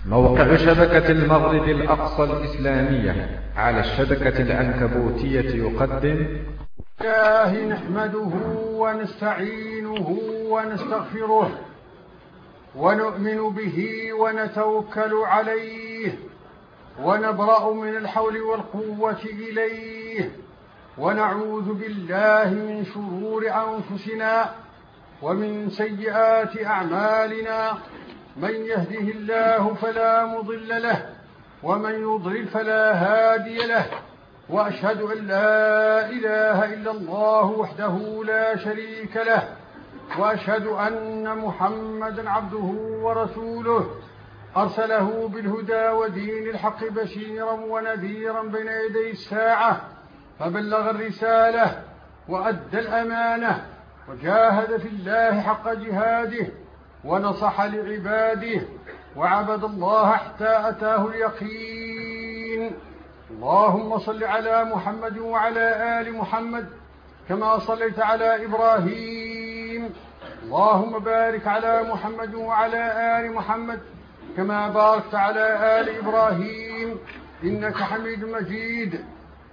موقع شبكة المغرب الأقصى الإسلامية على الشبكة العنكبوتية يقدم الله نحمده ونستعينه ونستغفره ونؤمن به ونتوكل عليه ونبرأ من الحول والقوة إليه ونعوذ بالله من شرور أنفسنا ومن سيئات أعمالنا. من يهده الله فلا مضل له ومن يضلل فلا هادي له، وأشهد أن لا إله إلا الله وحده لا شريك له، وأشهد أن محمدا عبده ورسوله أرسله بالهدى ودين الحق بشيرا ونذيرا بين يدي الساعة، فبلغ الرسالة وأدى الأمانة وجاهد في الله حق جهاده ونصح لعباده وعبد الله حتى أتاه اليقين. اللهم صل على محمد وعلى آل محمد كما صليت على إبراهيم، اللهم بارك على محمد وعلى آل محمد كما باركت على آل إبراهيم إنك حميد مجيد.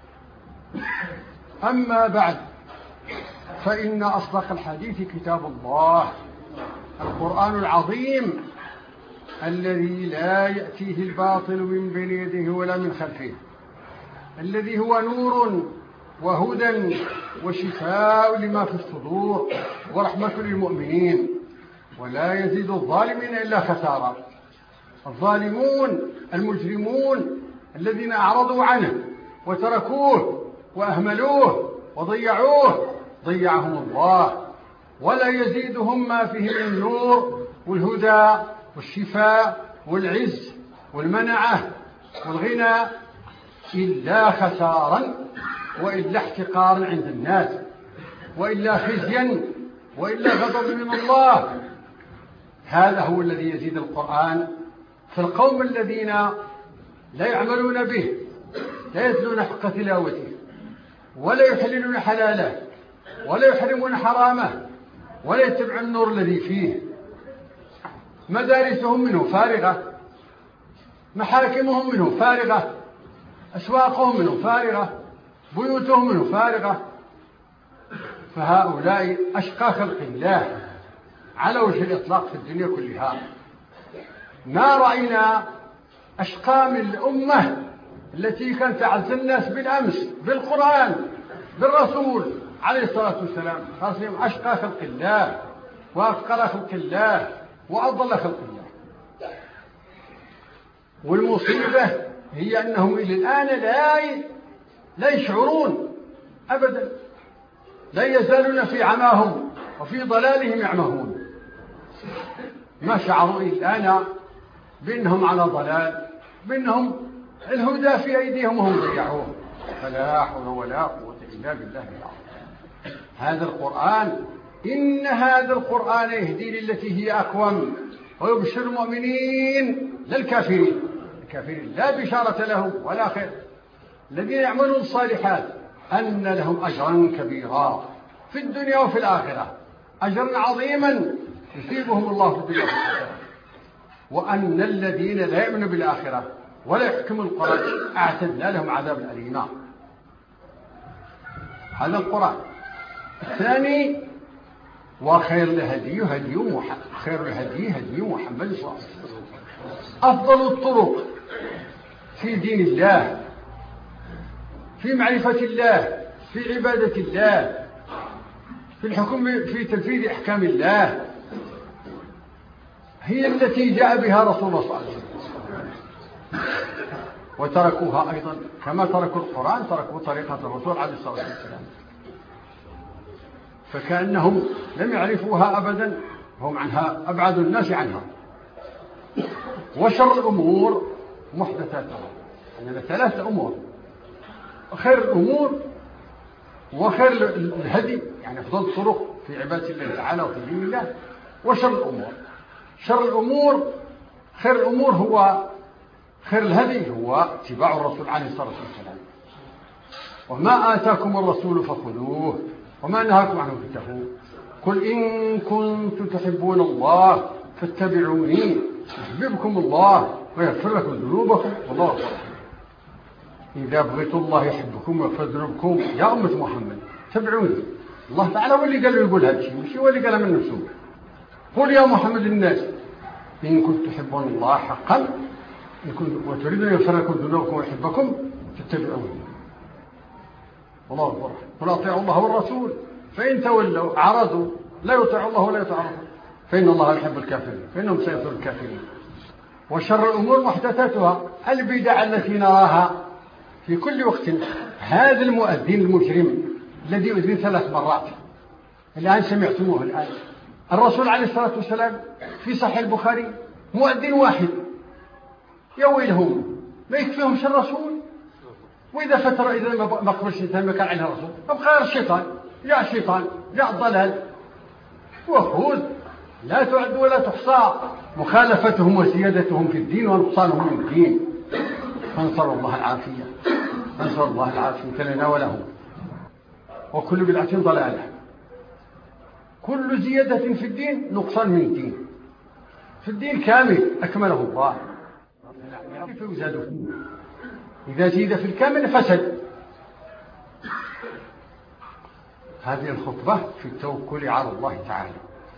أما بعد، فإن أصدق الحديث كتاب الله، القرآن العظيم الذي لا يأتيه الباطل من بين يديه ولا من خلفه، الذي هو نور وهدى وشفاء لما في الصدور ورحمة للمؤمنين، ولا يزيد الظالمين إلا خسارا. الظالمون المجرمون الذين أعرضوا عنه وتركوه وأهملوه وضيعوه ضيعهم الله، ولا يزيدهم ما فيه من النور والهدى والشفاء والعز والمنعة والغنى إلا خسارا، وإلا احتقارا عند الناس، وإلا خزيا، وإلا غضب من الله. هذا هو الذي يزيد القرآن في القوم الذين لا يعملون به، لا يتلون حق تلاوته، ولا يحللون حلاله، ولا يحرمون حرامه، ولا يتبعون النور الذي فيه. مدارسهم منه فارغة، محاكمهم منه فارغة، أسواقهم منه فارغة، بيوتهم منه فارغة. فهؤلاء أشقى خلق الله على وجه الإطلاق في الدنيا كلها. ما رأينا أشقى من الأمة التي كانت تعز الناس بالأمس بالقرآن بالرسول عليه الصلاة والسلام، خاصهم أشقى خلق الله وأفقر خلق الله وأضل خلق الله. والمصيبة هي أنهم إلى الآن لا يشعرون أبدا، لا يزالون في عماهم وفي ضلالهم يعمهون. ما شعروا إلى الآن بأنهم على ضلال، بأنهم الهدى في أيديهم وهم ضيعوه. فلا حول ولا قوة إلا بالله العظيم. هذا القرآن، إن هذا القرآن يهدي للتي هي أقوم ويبشر المؤمنين للكافرين. الكافرين لا بشارة لهم ولا خير. الذين يعملون الصالحات أن لهم أجرا كبيرا في الدنيا وفي الآخرة، أجرا عظيما يثيبهم الله في الدنيا وفي الآخرة. وأن الذين لا يؤمنون بالآخرة ولا يحكمون القرآن أعتدنا لهم عذابا أليما. هذا القرآن. الثاني، وخير الهدي هدي محمد، خير الهدي هدي محمد صلى الله عليه وسلم. أفضل الطرق في دين الله، في معرفة الله، في عبادة الله، في الحكم، في تنفيذ أحكام الله، هي التي جاء بها رسول الله صلى الله عليه وسلم. وتركوها أيضا كما تركوا القرآن، تركوا طريقة الرسول عليه الصلاة والسلام، فكأنهم لم يعرفوها أبدا، هم عنها أبعد الناس عنها. وشر الأمور محدثاتها، يعني ثلاثة أمور: خير الأمور، وخير الهدي يعني أفضل الطرق في عبادة الله تعالى وفي دين الله، وشر الأمور. شر الأمور، خير الأمور هو خير الهدي هو اتباع الرسول عليه الصلاة والسلام. وما آتاكم الرسول فخذوه وما نهاكم عنه فانتهوا. قل إن كنتم تحبون الله فاتبعوني يحببكم الله ويغفر لكم ذنوبكم والله غفور رحيم. إذا بغيتوا الله يحبكم ويغفر ذنوبكم يا أمة محمد تبعوني. الله تعالى هو اللي قال له يقول هذا الشيء، مش هو اللي قال من نفسه. قل يا محمد للناس إن كنتم تحبون الله حقا إن كنتم وتريدون أن يغفر لكم ذنوبكم ويحبكم فاتبعوني والله غفور رحيم. قل أطيعوا الله والرسول فإن تولوا عرضوا لا يطيعوا الله ولا يطيعوا الرسول فإن الله يحب الكافرين فإنهم سيغفرون الكافرين. وشر الأمور محدثاتها البدع التي نراها في كل وقت. هذا المؤذن المجرم الذي أذن 3 مرات الآن سمعتموه الآن. الرسول عليه الصلاة والسلام في صحيح البخاري مؤذن واحد يا ويلهم ما يكفيهمش الرسول. وإذا فترة إذا ما قبل الشيطان ما كان عليه الرسول أبقى الشيطان جاء الشيطان جاء الضلال وخذ لا تعد ولا تحصى مخالفتهم وزيادتهم في الدين ونقصانهم من الدين. فنسأل الله العافية نسأل الله العافية لنا ولهم. وكل بدعة ضلالة كل زيادة في الدين نقصان من الدين. في الدين كامل أكمله الله كيف يزاد فيه؟ إذا زيد في الكامل فسد. هذه الخطبة في التوكل على الله تعالى.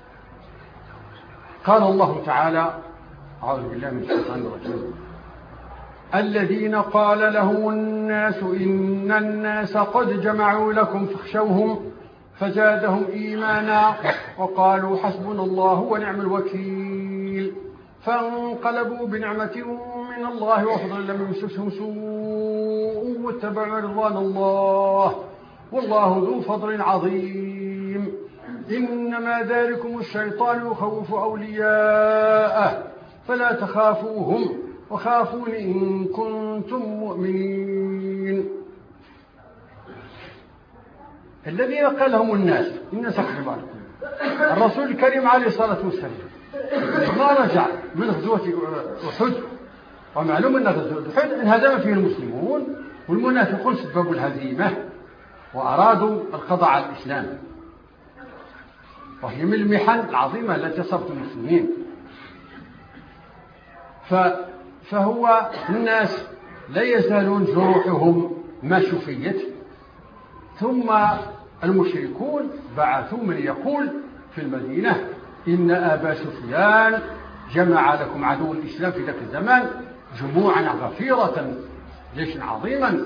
قال الله تعالى أعوذ بالله من الشيطان الرجيم الذين قال لهم الناس إن الناس قد جمعوا لكم فاخشوهم فزادهم إيمانا وقالوا حسبنا الله ونعم الوكيل فانقلبوا بنعمة من الله وفضل لم يمسسهم سوء واتبعوا رضوان الله والله ذو فضل عظيم. إنما ذلكم الشيطان يخوف أولياءه فلا تخافوهم وخافون إن كنتم مؤمنين. الذين قال لهم الناس أخبار الرسول الكريم عليه الصلاة والسلام ما رجع من غزوة أحد ومعلوم أن غزوة أحد انهزم فيه المسلمون والمنافقون سببوا الهزيمة وأرادوا القضاء على الإسلام وهي من المحن العظيمة التي أصابت المسلمين. فهو الناس لا يزالون جروحهم ما شفيت. ثم المشركون بعثوا من يقول في المدينة إن أبا سفيان جمع لكم عدو الإسلام في ذاك الزمان جموعا غفيرة جيشا عظيما.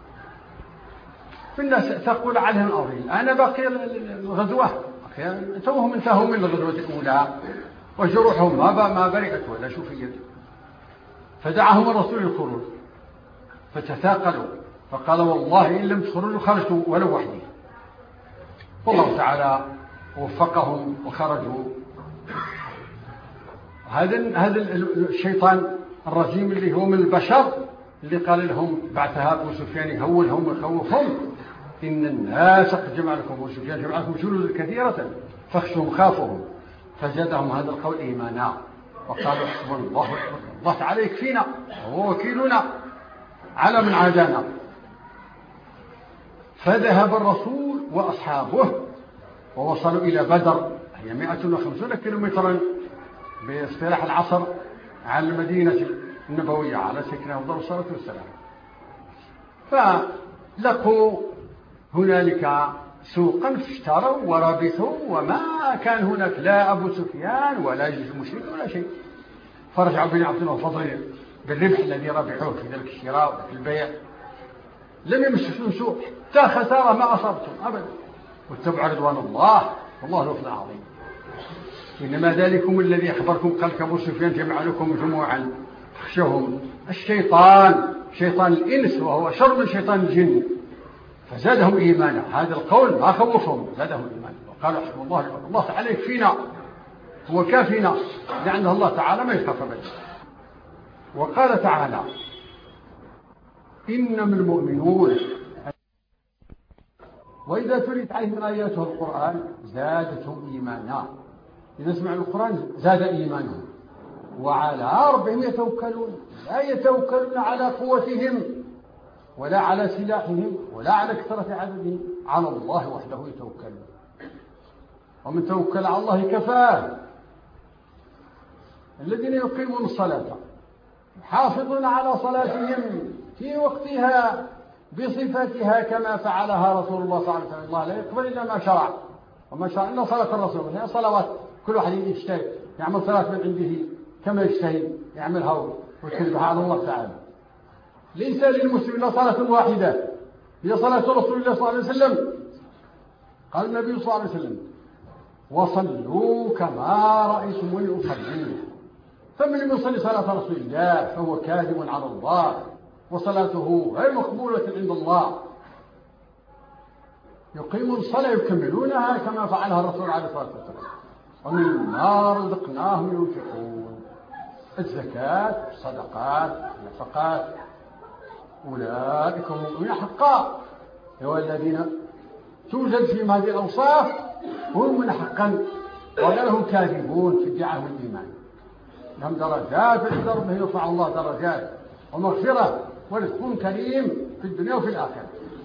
فالناس تقول عليهم الأرض أنا باقي الغزوة توهم انتهوا من الغزوة الأولى وجروحهم ما برئت ولا شفيت. فدعاهم الرسول للخروج فتثاقلوا فقال والله إن لم تخرجوا خرجتوا ولو وحدي. والله تعالى وفقهم وخرجوا. هذا الشيطان الرجيم اللي هو من البشر اللي قال لهم بعثها أبو سفيان يهولهم ويخوفهم إن الناس قد جمع لكم أبو سفيان جمع لكم جنودا كثيرة فاخشوهم خافهم فزادهم هذا القول إيمانا وقالوا حسبنا الله تعالى يكفينا وهو وكيلنا على من عادانا. فذهب الرسول وأصحابه ووصلوا إلى بدر هي 150 كيلومترا باصطلاح العصر على المدينة النبوية على سكنها أفضل الصلاة والسلام. فلقوا هنالك سوقا فاشتروا وربثوا وما كان هناك لا أبو سفيان ولا جيش المشرك ولا شيء. فرجعوا بنعمة وفضل بالربح الذي ربحوه في ذلك الشراء وفي البيع لم يمسسوا سوء حتى خسارة ما أصابتهم أبدا واتبعوا رضوان الله والله ذو فضل عظيم. إنما ذلكم الذي أخبركم قال أبو سفيان جمع لكم جموعا فاخشوهم الشيطان شيطان الإنس وهو شر من شيطان الجن فزادهم إيمانا. هذا القول ما خوفهم زادهم إيمانا وقالوا حسبنا الله تعالى يكفينا هو كافينا لأن الله تعالى ما يخاف أبدا. وقال تعالى إنما المؤمنون وإذا تليت عليهم آياته القرآن زادتهم إيمانا. إذا سمعوا القرآن زاد إيمانهم وعلى ربهم يتوكلون لا يتوكلون على قوتهم ولا على سلاحهم ولا على كثرة عددهم على الله وحده يتوكلون ومن توكل على الله كفاه. الذين يقيمون الصلاة يحافظون على صلاتهم في وقتها بصفتها كما فعلها رسول الله صلى الله عليه وسلم. الله لا يقبل إلا ما شرع، وما شرع إلا صلاة الرسول. هي صلوات كل واحد يجتهد يعمل صلاة من عنده كما يجتهد يعملها ويكذبها على الله تعالى. ليس للمسلم إلا صلاة واحدة هي صلاة رسول الله صلى الله عليه وسلم. قال النبي صلى الله عليه وسلم: وصلوا كما رأيتموني أصلي. فمن لم يصلي صلاة رسول الله فهو كاذب على الله وصلاته غير مقبولة عند الله. يقيمون الصلاة يكملونها كما فعلها الرسول عليه الصلاة والسلام. ومما رزقناهم ينفقون. الزكاة، الصدقات، النفقات، أولئك هم المؤمنون حقا. هو الذين توجد فيهم هذه الأوصاف هم من حقا، وغيرهم كاذبون في ادعاء الإيمان. لهم درجات عند ربهم يرفع الله درجات ومغفرة ورزق كريم في الدنيا وفي الآخرة.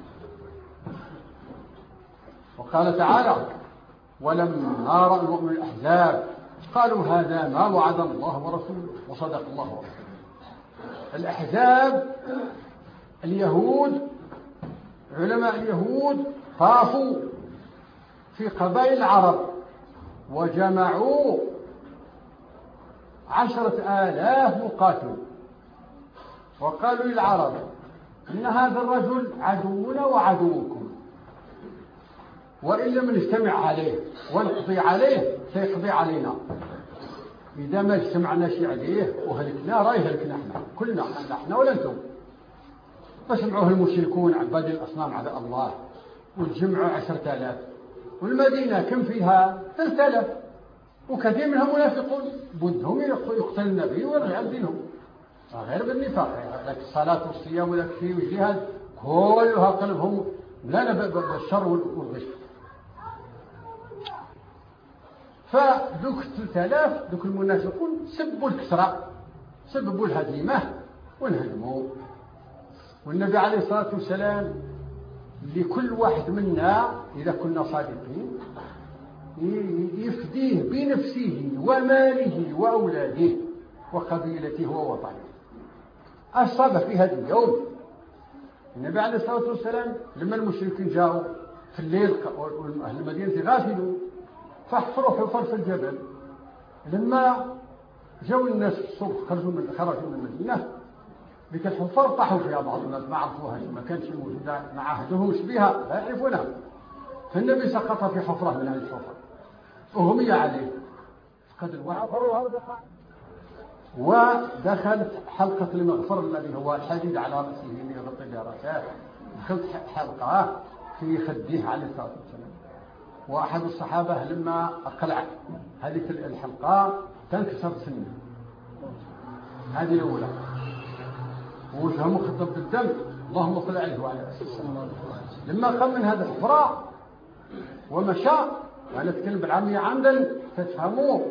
وقال تعالى: ولما رأى المؤمن الأحزاب قالوا هذا ما وعد الله ورسوله وصدق الله ورسوله. الأحزاب اليهود، علماء اليهود طافوا في قبائل العرب وجمعوا 10,000 مقاتل، وقالوا للعرب: إن هذا الرجل عدونا وعدوكم، وإن لم نجتمع عليه ونقضي عليه سيقضي علينا. إذا ما اجتمعناش عليه وهلكنا راه يهلكنا احنا كلنا، احنا ولا انتم. فسمعوه المشركون عباد الأصنام عداء الله، والجمع 10,000، والمدينة كم فيها 3,000، وكثير منهم منافقون بدهم يقتل النبي ويرجع دينهم غير بالنفاق. لك الصلاة والصيام ولك فيه والجهاد كلها قلبهم لا بالشر والغش. فذوك 3,000 ذوك المنافقون سبوا الكسرى، سببوا الهزيمة وانهزموا. والنبي عليه الصلاة والسلام لكل واحد منا إذا كنا صادقين يفديه بنفسه وماله وأولاده وقبيلته ووطنه. أصاب في هذا اليوم النبي عليه الصلاة والسلام لما المشركين جاءوا في الليل وأهل المدينة غافلون فحفروا حفر في الجبل. لما جاءوا الناس الصبح خرجوا من المدينة ذيك الحفر طاحوا فيها. بعض الناس ما عرفوها، ما كانش موجودة، ما عهدهمش بها، لا يعرفونها. فالنبي سقط في حفرة من هذه الحفر وهمي عليه فقد الوعي ودخلت حلقة المغفر الذي هو الحديد على رأسه ليغطي بها رأسه. دخلت حلقة في خده عليه الصلاة والسلام. وأحد الصحابة لما أقلع هذه الحلقة تنكسر سنه، هذه الأولى، ووجهه مخطب بالدم، اللهم صل عليه وعلى آله وسلم. لما قام من هذا الحفرة ومشى، وأنا أتكلم بالعامية عمدا تفهموه،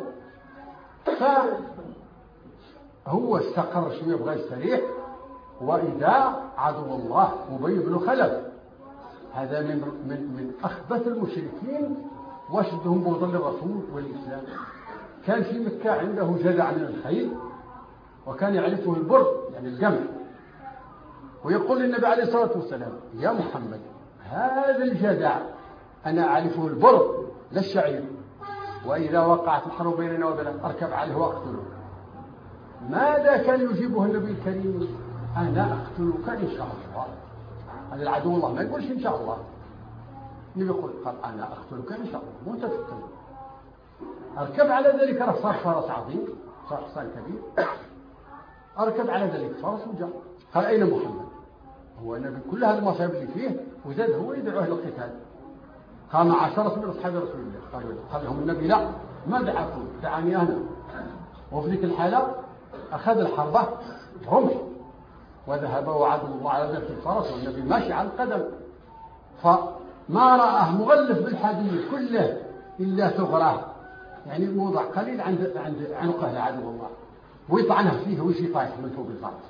فهو استقر شوية يبغى يستريح، وإذا عدو الله أبي بن خلف، هذا من أخبث المشركين واشدهم بغضا للرسول والإسلام. كان في مكة عنده جذع من الخيل وكان يعرفه البر يعني الجمع، ويقول للنبي عليه الصلاة والسلام: يا محمد هذا الجذع أنا أعرفه البر لا الشعير، وإذا وقعت الحرب بيننا وبينك أركب عليه وأقتله. ماذا كان يجيبه النبي الكريم؟ أنا أقتلك إن شاء الله. هذا العدو الله ما يقولش إن شاء الله، النبي يقول قال أنا أقتلك إن شاء الله وأنت تقتله. أركب على ذلك، صار فرس عظيم، صار حصان كبير، أركب على ذلك فرس وجاء. قال أين محمد؟ هو النبي كل هذا المصائب اللي فيه وزاد هو يدعوه للقتال. قام 10 من أصحاب رسول الله قال لهم النبي: لا، ما دعاكم، دعاني أنا. وفي ذيك الحالة أخذ الحربة رمح وذهب وعدوا الله على ذلك الفرس والنبي ماشي على القدم، فما رآه مغلف بالحديد كله إلا ثغراه، يعني موضع قليل عند عنقه لعدو الله، ويطعنه فيه ويشي طايح من فوق الفرس.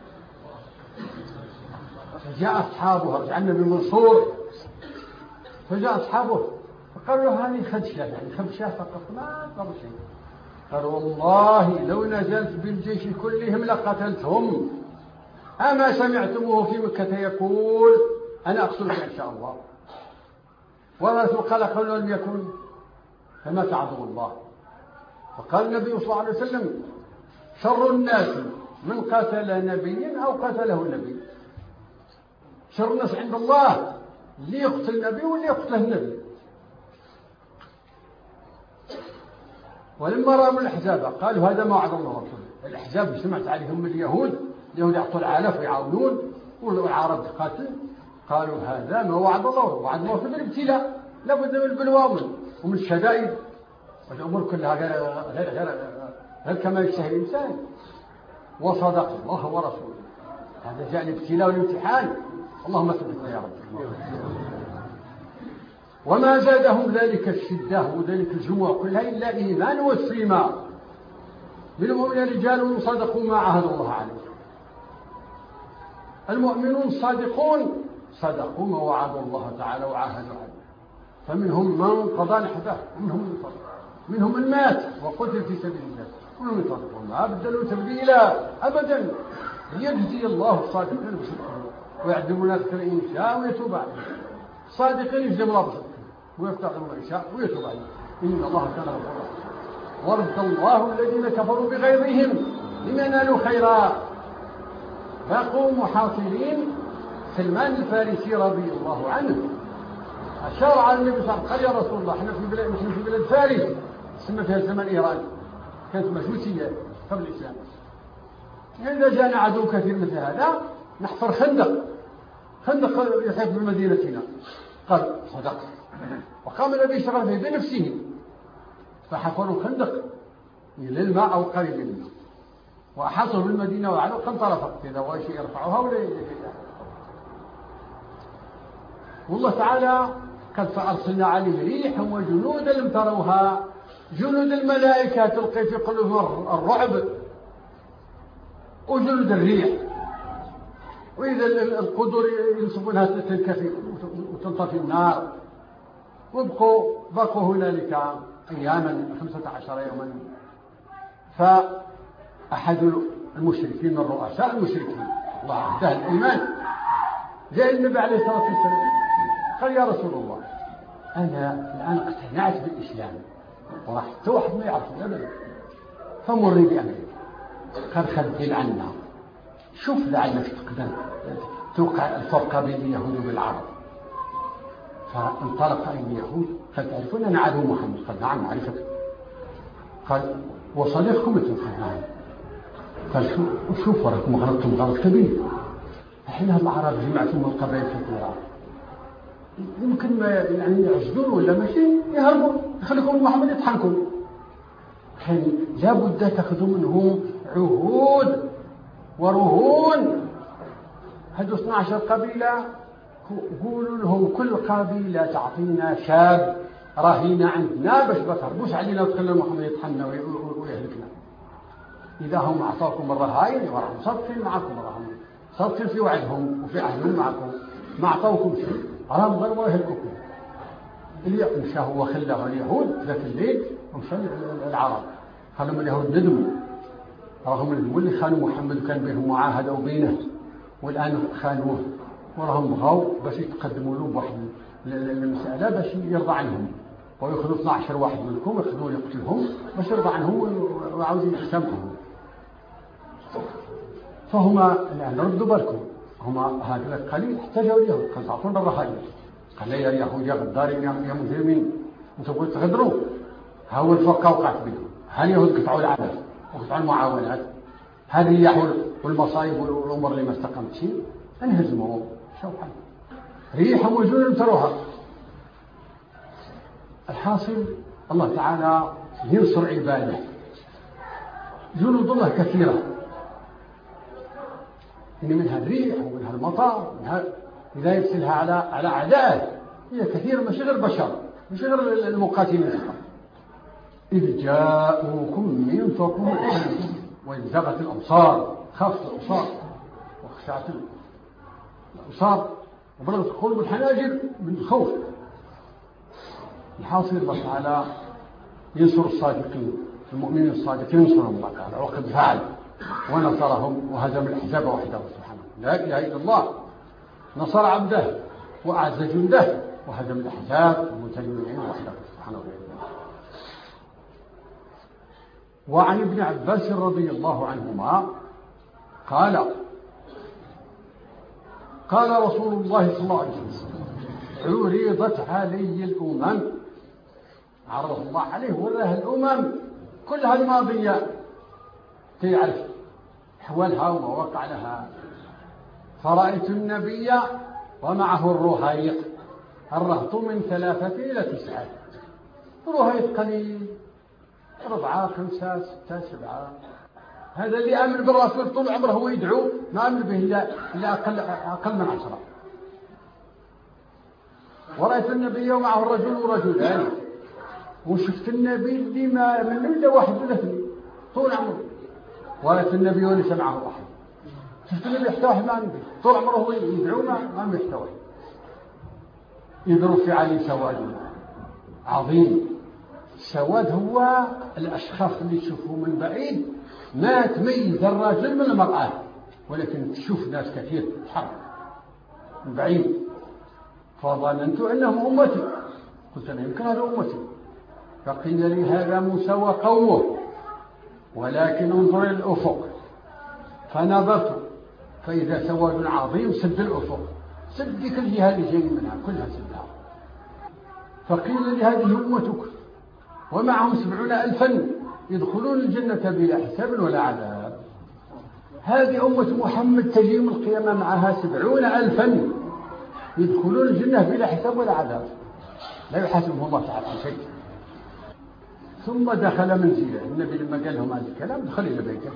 فجاء أصحابه، رجع النبي منصور، فجاء أصحابه فقالوا له: هذه خدشة، يعني خدشة فقط ما ضر شيء. قال والله لو نزلت بالجيش كلهم لقتلتهم، أما سمعتموه في مكة يقول أنا أقتلك إن شاء الله؟ والرسول قال قل لم يكن فما تعظم الله. فقال النبي صلى الله عليه وسلم شر الناس من قتل نبيا أو قتله النبي. شر الناس عند الله اللي يقتل النبي واللي يقتله النبي. ولما رأوا الأحزاب قالوا هذا ما وعد الله ورسوله. الأحزاب سمعت عليهم اليهود يعطوا العلف ويعاونون والعرب تقاتل، قالوا هذا ما وعد الله، وعد الله من الابتلاء، لابد من البلوى ومن الشدائد، والأمور كلها غير كما يشتهي الإنسان. وصدق الله ورسوله، هذا جاء الابتلاء والامتحان، اللهم ثبتنا يا رب. وما زادهم ذلك الشدة وذلك الجموع كلها إلا إيمان وتسليما. منهم رجال صدقوا ما عاهدوا الله عليه. المؤمنون الصادقون صدقوا ما وعدوا الله تعالى وعاهدوا عليه، فمنهم من قضى نحبه ومنهم من صدق، منهم من مات وقتل في سبيل الله، ومنهم من صدق وما بدلوا تبديلا أبدا. يجزي الله الصادقين بصدقهم ويعذب المنافقين إن شاء ويتوب عليهم. الصادقين يجزي الله بصدقهم ويفتح لهم إن شاء ويتوب عليهم، إن الله كان غفورا رحيما. ورد الله الذين كفروا بغيظهم لم ينالوا خيرا بقوا محاصرين. سلمان الفارسي رضي الله عنه أشار على النبي صلى الله عليه وسلم قال يا رسول الله احنا في بلاد فارس تسمى فيها زمان إيران، كانت مجوسية قبل الإسلام. إذا جاءنا عدو كثير مثل هذا نحفر خندق يحيط بمدينتنا. قال صدقت. وقام النبي صلى الله عليه وسلم بنفسه فحفروا خندق للماء أو قريب من الماء وأحاطوا بالمدينة وعلوا فانطلقت إذا هو شيء يرفعها ولا يرفعها. والله تعالى قد فأرسلنا عليه ريحا وجنودا لم تروها، جنود الملائكة تلقي في قلوبهم الرعب وجنود الريح، وإذا القدر ينصبونها تنكفي وتنطفي النار. بقوا هنالك أياما 15 يوما. فأحد المشركين من رؤساء المشركين الله عهده الإيمان جاء النبي عليه الصلاة والسلام قال يا رسول الله أنا الآن اقتنعت بالإسلام وراح توحد ما يعرفون أبدا، فمري بأمري. قال خذل عنا، شوف لعلك تقدر توقع الفرقة بين اليهود وبالعرب. فانطلق إلى اليهود قال تعرفون أنا عدو محمد؟ قال نعم عرفت. قال وصديقكم أنتم؟ قال نعم. قال شوف وراكم غلطتم غلط كبير، الحين العرب جمعتم القبائل في القرى يمكن ما يعني يعجزون ولا ماشي يهربوا يخليكم محمد يطحنكم. الحين لابد تاخذوا منهم عهود ورهون. هذو 12 قبيلة قولوا لهم كل قبيلة تعطينا شاب رهينة عندنا باش ما تهربوش علينا وتخلوا محمد يطحننا ويهلكنا. إذا هم أعطاكم الرهائن وراهم صادقين معكم، وراهم صادقين في وعدهم وفي عهدهم معكم، ما أعطوكم شيء راهم غير يهلكوكم. اللي مشى هو خلاه اليهود ذاك الليل ومشى العرب، خلهم اليهود ندموا، راهم اللي خانوا محمد وكان بينهم معاهدة وبينه، والآن خانوه وراهم بغاو باش يتقدموا له بواحد المسألة باش يرضى عنهم ويأخذوا 12 واحد منكم يأخذوا يقتلهم باش يرضى عنهم وعاوزين يسامحهم. فهما الآن ردوا بالكم، هما هكذا القليل احتاجوا اليهود قال تعطونا الرهائن. قال يا يهود يا غدارين يا مجرمين انتم تبغوا تغدروا، هاو الفرقة وقعت بهم، هاليهود قطعوا العدل وقطعوا المعاونات، هذه الرياح والمصايب والأمور اللي ما استقمتش انهزموا. شوف ريح وجنود تروها. الحاصل الله تعالى ينصر عباده، جنود الله كثيرة، إن منها الريح ومنها المطر إذا يرسلها على أعدائه هي كثير مش غير بشر مش غير المقاتلين. إذ جاءوكم من فوقكم وإذ زاغت الأبصار، خافت الأبصار وخشعت الأبصار وبلغت القلوب الحناجر من الخوف. الحاصل الله تعالى ينصر الصادقين المؤمنين الصادقين ينصرهم الله تعالى، وقد فعل ونصرهم وهزم الأحزاب وحده سبحانه. لا إله إلا الله، نصر عبده وأعز جنده وهزم الأحزاب والمتجمعين وحده سبحانه وتعالى. وعن ابن عباس رضي الله عنهما قال قال رسول الله صلى الله عليه وسلم: عرضت علي الأمم، عرض الله عليه وراه الأمم كلها الماضية تعرف أحوالها وما وقع لها، فرأيت النبي ومعه الرهيط، الرهط من 3 إلى 9، رهيط قليل 4 5 6 7. هذا اللي آمن بالرسول طول عمره هو يدعو، ما آمن به إلا أقل من 10. ورأيت النبي ومعه الرجل ورجلان، وشفت النبي اللي ما من إلا 1 ولا 2 طول عمره. ورأيت النبي وليس معه أحد، شفت النبي حتى واحد ما آمن به طول عمره هو يدعو ما يحتوي. إذ رفع علي سواد عظيم. السواد هو الأشخاص اللي تشوفوا من بعيد ما تميز الرجل من المرأة، ولكن تشوف ناس كثير تحرك من بعيد. فظننت أنهم أمتي، قلت أنا يمكن هذا أمتي. فقيل لي: هذا موسى وقومه، ولكن انظر إلى الأفق. فنظرت فإذا سواد عظيم سد الأفق، سد كل الجهة اللي جاي منها كلها سدها. فقيل لي: هذه أمتك ومعهم 70,000 يدخلون الجنة بلا حساب ولا عذاب. هذه أمة محمد تجي يوم القيامة معها 70,000 يدخلون الجنة بلا حساب ولا عذاب، لا يحاسبهم الله تعالى عن شيء. ثم دخل منزله. النبي لما قال لهم هذا الكلام دخل إلى بيته،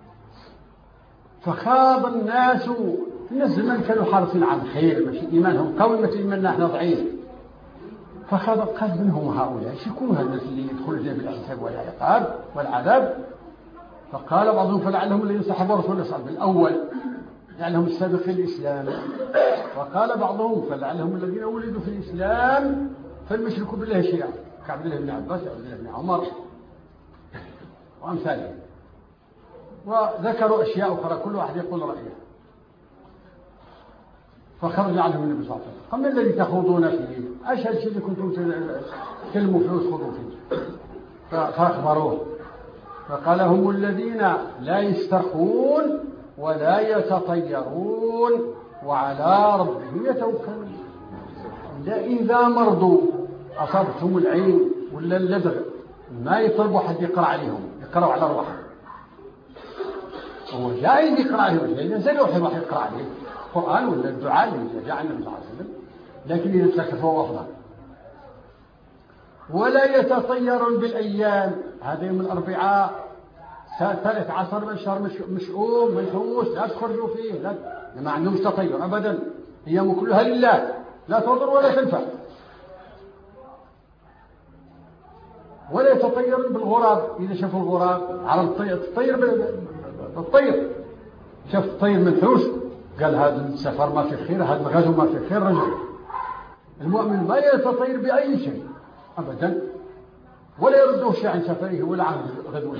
فخاض الناس زمان كانوا حريصين على الخير، ماشي إيمانهم قوي مثل إيماننا احنا ضعيف. فخاض قال: من هم هؤلاء؟ ايش يكونوا الناس اللي يدخلوا الجنة بلا حساب ولا عقاب ولا عذاب؟ فقال بعضهم: فلعلهم الذين صحبوا رسول الله صلى الله عليه وسلم الأول، لعلهم السابقين الإسلام. وقال بعضهم: فلعلهم الذين ولدوا في الإسلام فلم يشركوا بالله شيئا، كعبد الله بن عباس وعبد الله بن عمر وأمثالهم. وذكروا أشياء أخرى كل واحد يقول رأيه. فخرج عنهم النبي صلى الله عليه وسلم: ما الذي تخوضون فيه؟ أيش الشيء اللي كنتم تكلموا فيه وتخوضوا فيه؟ فأخبروه، فقال: هم الذين لا يسترخون ولا يتطيرون وعلى ربهم يتوكلون. إذا مرضوا أصابتهم العين ولا اللدغ ما يطلبوا حد يقرأ عليهم، يقرأوا على أرواحهم. هو جايز يقرأ عليهم، جايز ينزل واحد يقرأ عليه القرآن ولا الدعاء اللي جاء عن النبي صلى الله عليه وسلم، لكن إذا تكفوا أفضل. ولا يتطيرون بالأيام، هذا يوم الأربعاء 13 من شهر مشؤوم منحوس لا تخرجوا فيه، لا ما عندهمش تطير أبدا، أيام كلها لله لا تضر ولا تنفع. ولا يتطيرون بالغراب، إذا شافوا الغراب على الطير بالطير، شاف الطير منحوس قال: هذا السفر ما في خير، هذا الغزو ما في خير، رجع. المؤمن ما يتطير بأي شيء أبدا، ولا يرده شيء عن سفره ولا عن غزوه.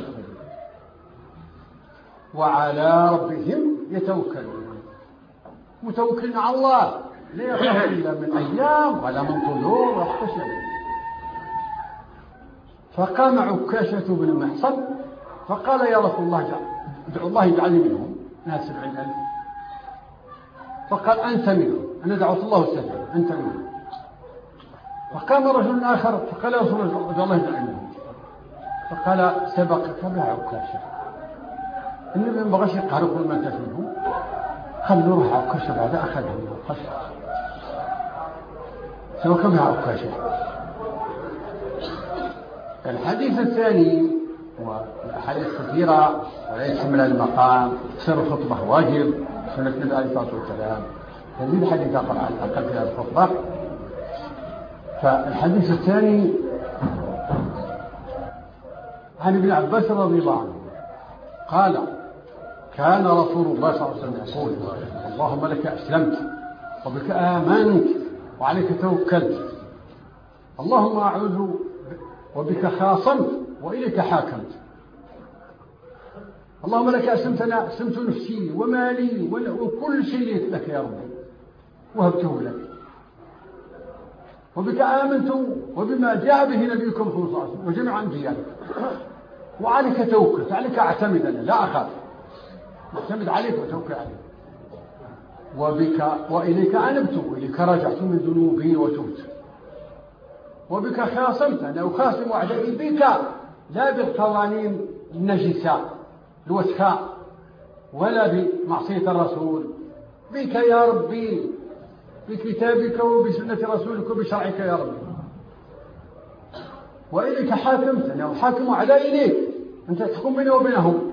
وعلى ربهم يتوكلون، متوكلين على الله، لا يخاف إلا من أيام ولا من طيور ولا شيء. فقام عكاشة بن محصن فقال: يا رسول الله، ادعو الله يجعلني منهم، ناس 70,000. فقال: أنت منهم، أنا دعوت الله السبب، أنت منهم. فقام رجل آخر فقال: يا رسول الله، ادعو الله يجعلني منهم. فقال: سبقك بها عكاشة. النبي ما بغاش يقهروا كل ما انتهى منهم، خلوا روح عكاشة بعد أخذها من القصر، سبق بها عكاشة. الحديث الثاني والأحاديث كثيرة ولا يحمل المقام، سر الخطبة واجب، سنة النبي عليه الصلاة والسلام، هذه الحديث أقرأ على الأقل في الخطبة. فالحديث الثاني عن ابن عباس رضي الله عنه قال: كان رسول الله صلى الله عليه وسلم يقول: اللهم لك أسلمت وبك آمنت وعليك توكلت، اللهم أعوذ وبك خاصمت وإليك حاكمت. اللهم لك أسلمت نفسي ومالي وكل شيء لك يا ربي وهبته لك، وبك آمنت وبما جاء به نبيكم صلى الله عليه وسلم وجميع أنبيائك، وعليك توكلت، عليك أعتمد، أنا لا أخاف، أعتمد عليك وتوكل عليك، وإليك أنبت وإليك رجعت من ذنوبي وتبت، وبك خاصمت، أنا أخاصم أعدائي بك لا بالقوانين النجسة الوسخاء ولا بمعصية الرسول، بك يا ربي، بكتابك وبسنة رسولك وبشرعك يا ربي، وإليك حاكمت، أنا أحاكم أعدائي إليك، أنت تحكم بيني وبينهم،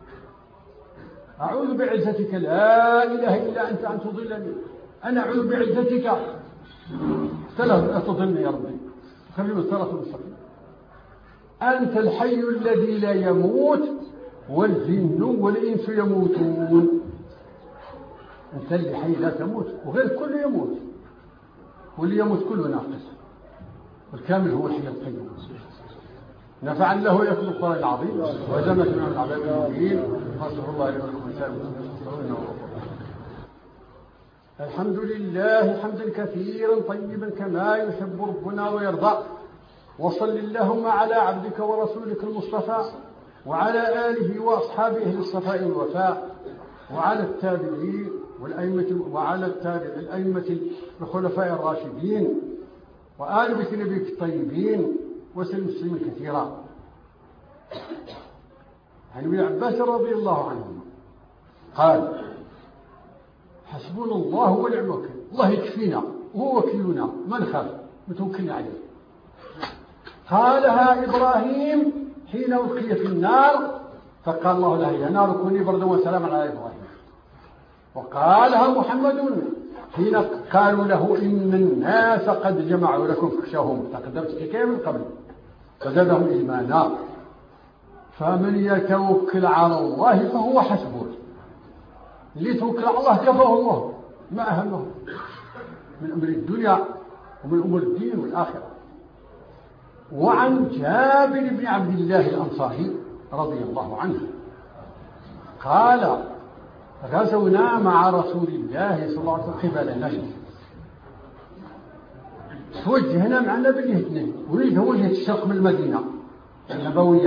أعوذ بعزتك لا إله إلا أنت أن تضلني، أنا أعوذ بعزتك لا تضلني يا ربي، خلينا الصراط المستقيم، أنت الحي الذي لا يموت والجن والإنس يموتون، أنت اللي حي لا تموت وغير كل يموت، واللي يموت كله ناقص، والكامل هو الحي القيوم. نفعا له يكون القرآن العظيم وجمعت من العذاب المبين. أستغفر الله لي ولكم الحمد لله حمدا كثيرا طيبا كما يحب ربنا ويرضى، وصل اللهم على عبدك ورسولك المصطفى وعلى آله وأصحابه أهل الصفاء والوفاء، وعلى التابعين وعلى الأئمة الخلفاء الراشدين وآل بيت نبيك الطيبين وسلم تسليما كثيرا. عن ابن عباس رضي الله عنهما قال: حسبنا الله ونعم الوكيل، الله يكفينا وهو وكيلنا، ما نخاف، متوكلنا عليه. قالها إبراهيم حين ألقي في النار فقال الله له: يا نار كوني بردا وسلاما على إبراهيم. وقالها محمد حين قالوا له: إن الناس قد جمعوا لكم فاخشوهم، تقدمت حكاية من قبل، فزادهم إيمانا. فمن يتوكل على الله فهو حسبه، اللي توكل على الله كفاه الله ما أهمه من أمر الدنيا ومن أمور الدين والآخرة. وعن جابر بن عبد الله الأنصاري رضي الله عنه قال: غزونا مع رسول الله صلى الله عليه وسلم قبل نجد، توجهنا معنا باليهتين، ونريد هو وجهة الشرق من المدينة النبوية.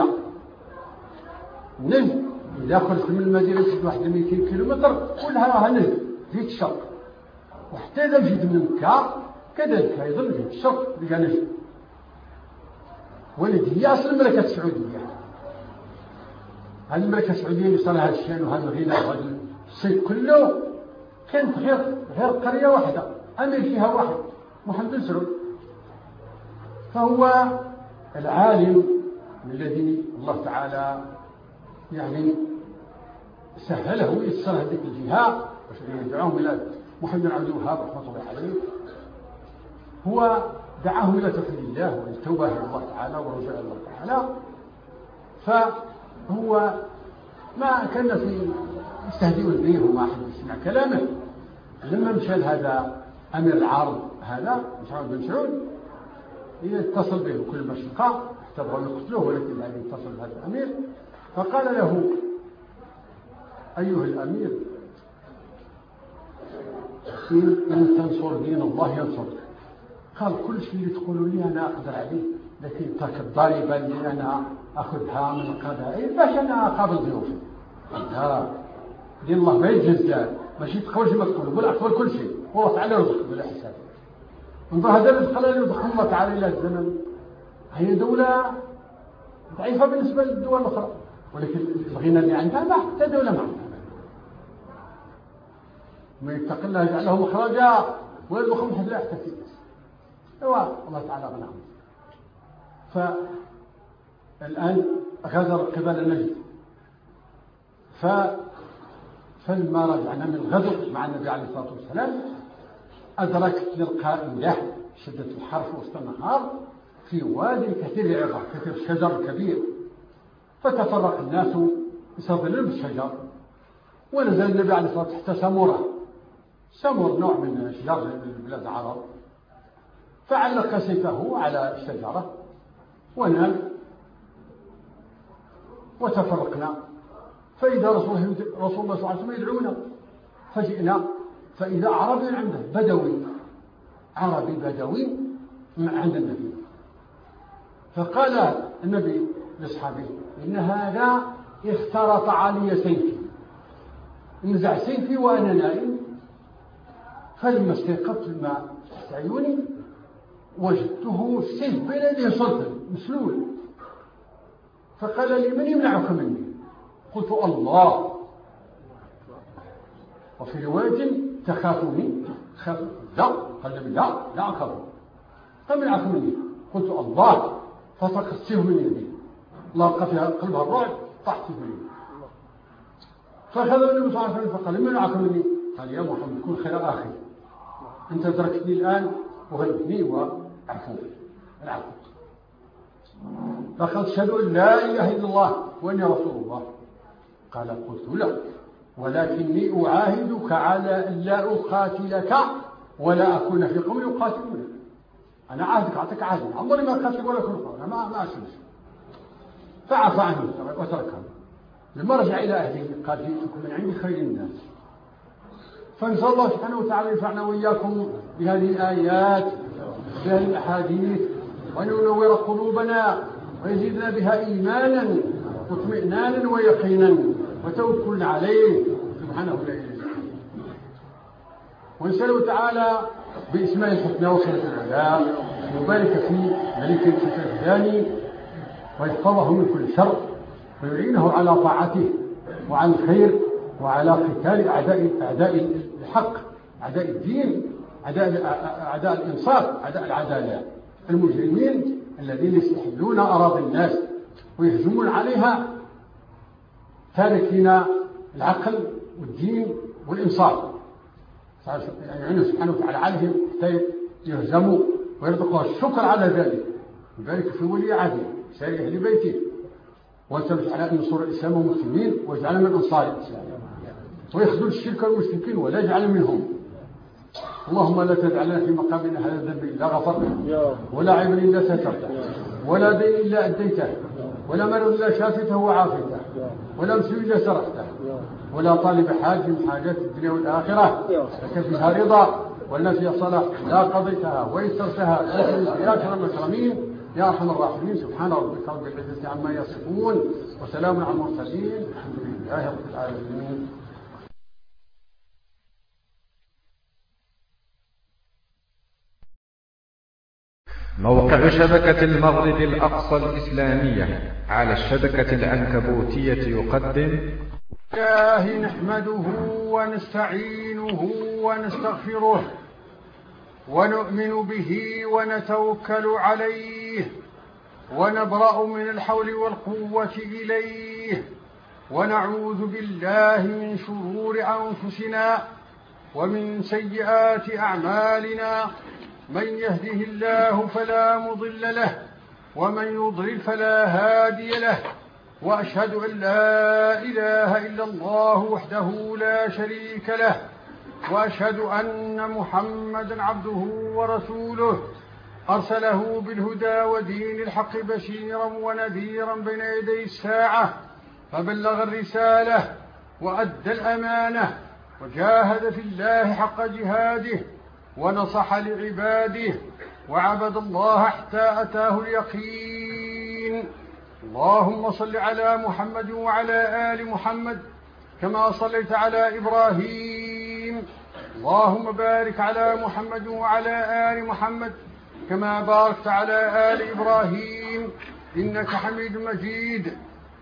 نجد إذا خرجت من المدينة تجد 200 كيلومتر كلها نجد جهة الشرق، وحتى إذا جيت من مكة كذلك أيضا جهة الشرق لقى نجد. ولد هي أصل المملكة السعودية، هذه المملكة السعودية اللي صار لها الشان وهذا الغنى وهذا الشيء كله كانت غير قرية واحدة أمير فيها واحد محمد بن سعود، فهو العالم الذي الله تعالى يعني سهله ويسر هذه الجهة ويدعوهم إلى محمد بن عبد الوهاب رحمة الله عليه. هو دعاهم إلى توحيد الله والتوبة إلى الله تعالى والرجوع إلى الله تعالى. فهو ما كان في يستهزئ به وما أحد يسمع كلامه. لما مشى هذا أمير العرب هذا محمد بن سعود يتصل به كل مشقة تبغى يقتله، ولكن هذا يتصل بهذا الأمير فقال له: أيها الأمير، إن تنصر دين الله ينصرك. قال: كل شيء اللي تقولوا لي أنا أقدر عليه، لكن تلك الضريبة اللي أنا أخذها من القبائل باش أنا أقابل ضيوفي. لا، دين الله ما يتجزأ، ماشي تقولش ما تقولوا، بل أقبل كل شيء، الله تعالى يرزق بلا حساب. انظر هذا الرزق الذي يرزقه الله تعالى إلى الزمن، هي دولة ضعيفة بالنسبة للدول الأخرى، ولكن الغنى اللي عندها ما حتى دولة معها. ما يتق الله يجعل له مخرجا ويرزقهم حيث لا يحتسب. الله تعالى غناهم. فالآن غزر قبل نجد، فلما رجعنا من الغزو مع النبي عليه الصلاة والسلام أدركت للقائم له شدة الحر وسط النهار في وادي كثير عظام، كثير شجر كبير، فتفرق الناس يستظلون بالشجر، ونزل النبي عليه الصلاة والسلام تحت سمور نوع من شجر بلاد العرب، فعلق سيفه على الشجرة ونام. وتفرقنا، فإذا رسول الله صلى الله عليه وسلم يدعونا، فجئنا فإذا أعرابي عنده عربي بدوي عند النبي، فقال النبي لأصحابه: إن هذا اخترط علي سيفي، نزع سيفي وأنا نائم، فلما استيقظت لما فتحت عيوني وجدته السيف بين يديه صلب مسلول، فقال لي: من يمنعك مني؟ قلت: الله. وفي رواية: تخافني؟ لا. قال لي: لا أخاف. قال: من عاف مني؟ قلت: الله. فسقط السيف من يدي، لقى فيها قلبها الرعب، طاح السيف من يدي. فأخذ النبي صلى الله عليه وسلم فقال: من معك مني؟ قال: يا محمد كن خير أخي، أنت تركتني الآن وغلبتني وعفو العفو. فقد أشهد أن لا إله إلا الله وأني رسول الله. قال: قلت: لا، ولكني أعاهدك على أن لا أقاتلك ولا أكون في قوم يقاتلونك. أنا عاهدك، أعطيك عهد، عمري ما أقاتل ولا أكون قوم، أنا ما أسلم. فعفى عنه وتركه. لما رجع إلى أهله قال: جئتكم من عند خير الناس. فنسأل الله سبحانه وتعالى ينفعنا وإياكم بهذه الآيات بهذه الأحاديث، وأن ينور قلوبنا ويزيدنا بها إيمانا واطمئنانا ويقينا وتوكل عليه سبحانه وتعالى. ونسأله تعالى باسماء الحسنى وصفاته العلى يبارك في ملك الثاني ويحفظه من كل شر ويعينه على طاعته وعلى الخير وعلى قتال أعداء الحق، أعداء الدين، أعداء الإنصاف، أعداء العدالة، المجرمين الذين يستحلون أراضي الناس ويهجمون عليها تاركين العقل والدين والإنصاف. يعني سبحانه وتعالى عليهم حتى يهزموا ويرزقوا الشكر على ذلك. يبارك في ولي عهده سائر أهل بيته، وانصر على أن ينصر الإسلام والمسلمين ويجعل من أنصار الإسلام، ويخذل الشرك والمشركين ولا يجعل منهم. اللهم لا تدع لنا في مقامنا هذا الذنب إلا غفرته، ولا عيب إلا سترته، ولا دين إلا أديته، ولا مرض إلا شافته وعافيته، ولا مسلم إلا سرحته، ولا طالب حاج من حاجات الدنيا والآخرة لك فيها رضا ولا فيها صلاح لا قضيتها ويسرتها يا أكرم الأكرمين يا أرحم الراحمين. سبحان ربك رب العزة عما يصفون وسلام على المرسلين الحمد لله رب العالمين. موقع شبكة المغرب الأقصى الإسلامية على الشبكة العنكبوتية يقدم الله نحمده ونستعينه ونستغفره ونؤمن به ونتوكل عليه ونبرأ من الحول والقوة إليه ونعوذ بالله من شرور أنفسنا ومن سيئات أعمالنا. من يهده الله فلا مضل له ومن يضلل فلا هادي له، وأشهد أن لا إله إلا الله وحده لا شريك له، وأشهد أن محمدا عبده ورسوله أرسله بالهدى ودين الحق بشيرا ونذيرا بين يدي الساعة، فبلغ الرسالة وأدى الأمانة وجاهد في الله حق جهاده ونصح لعباده وعبد الله حتى أتاه اليقين. اللهم صل على محمد وعلى آل محمد كما صليت على إبراهيم. اللهم بارك على محمد وعلى آل محمد كما باركت على آل إبراهيم إنك حميد مجيد.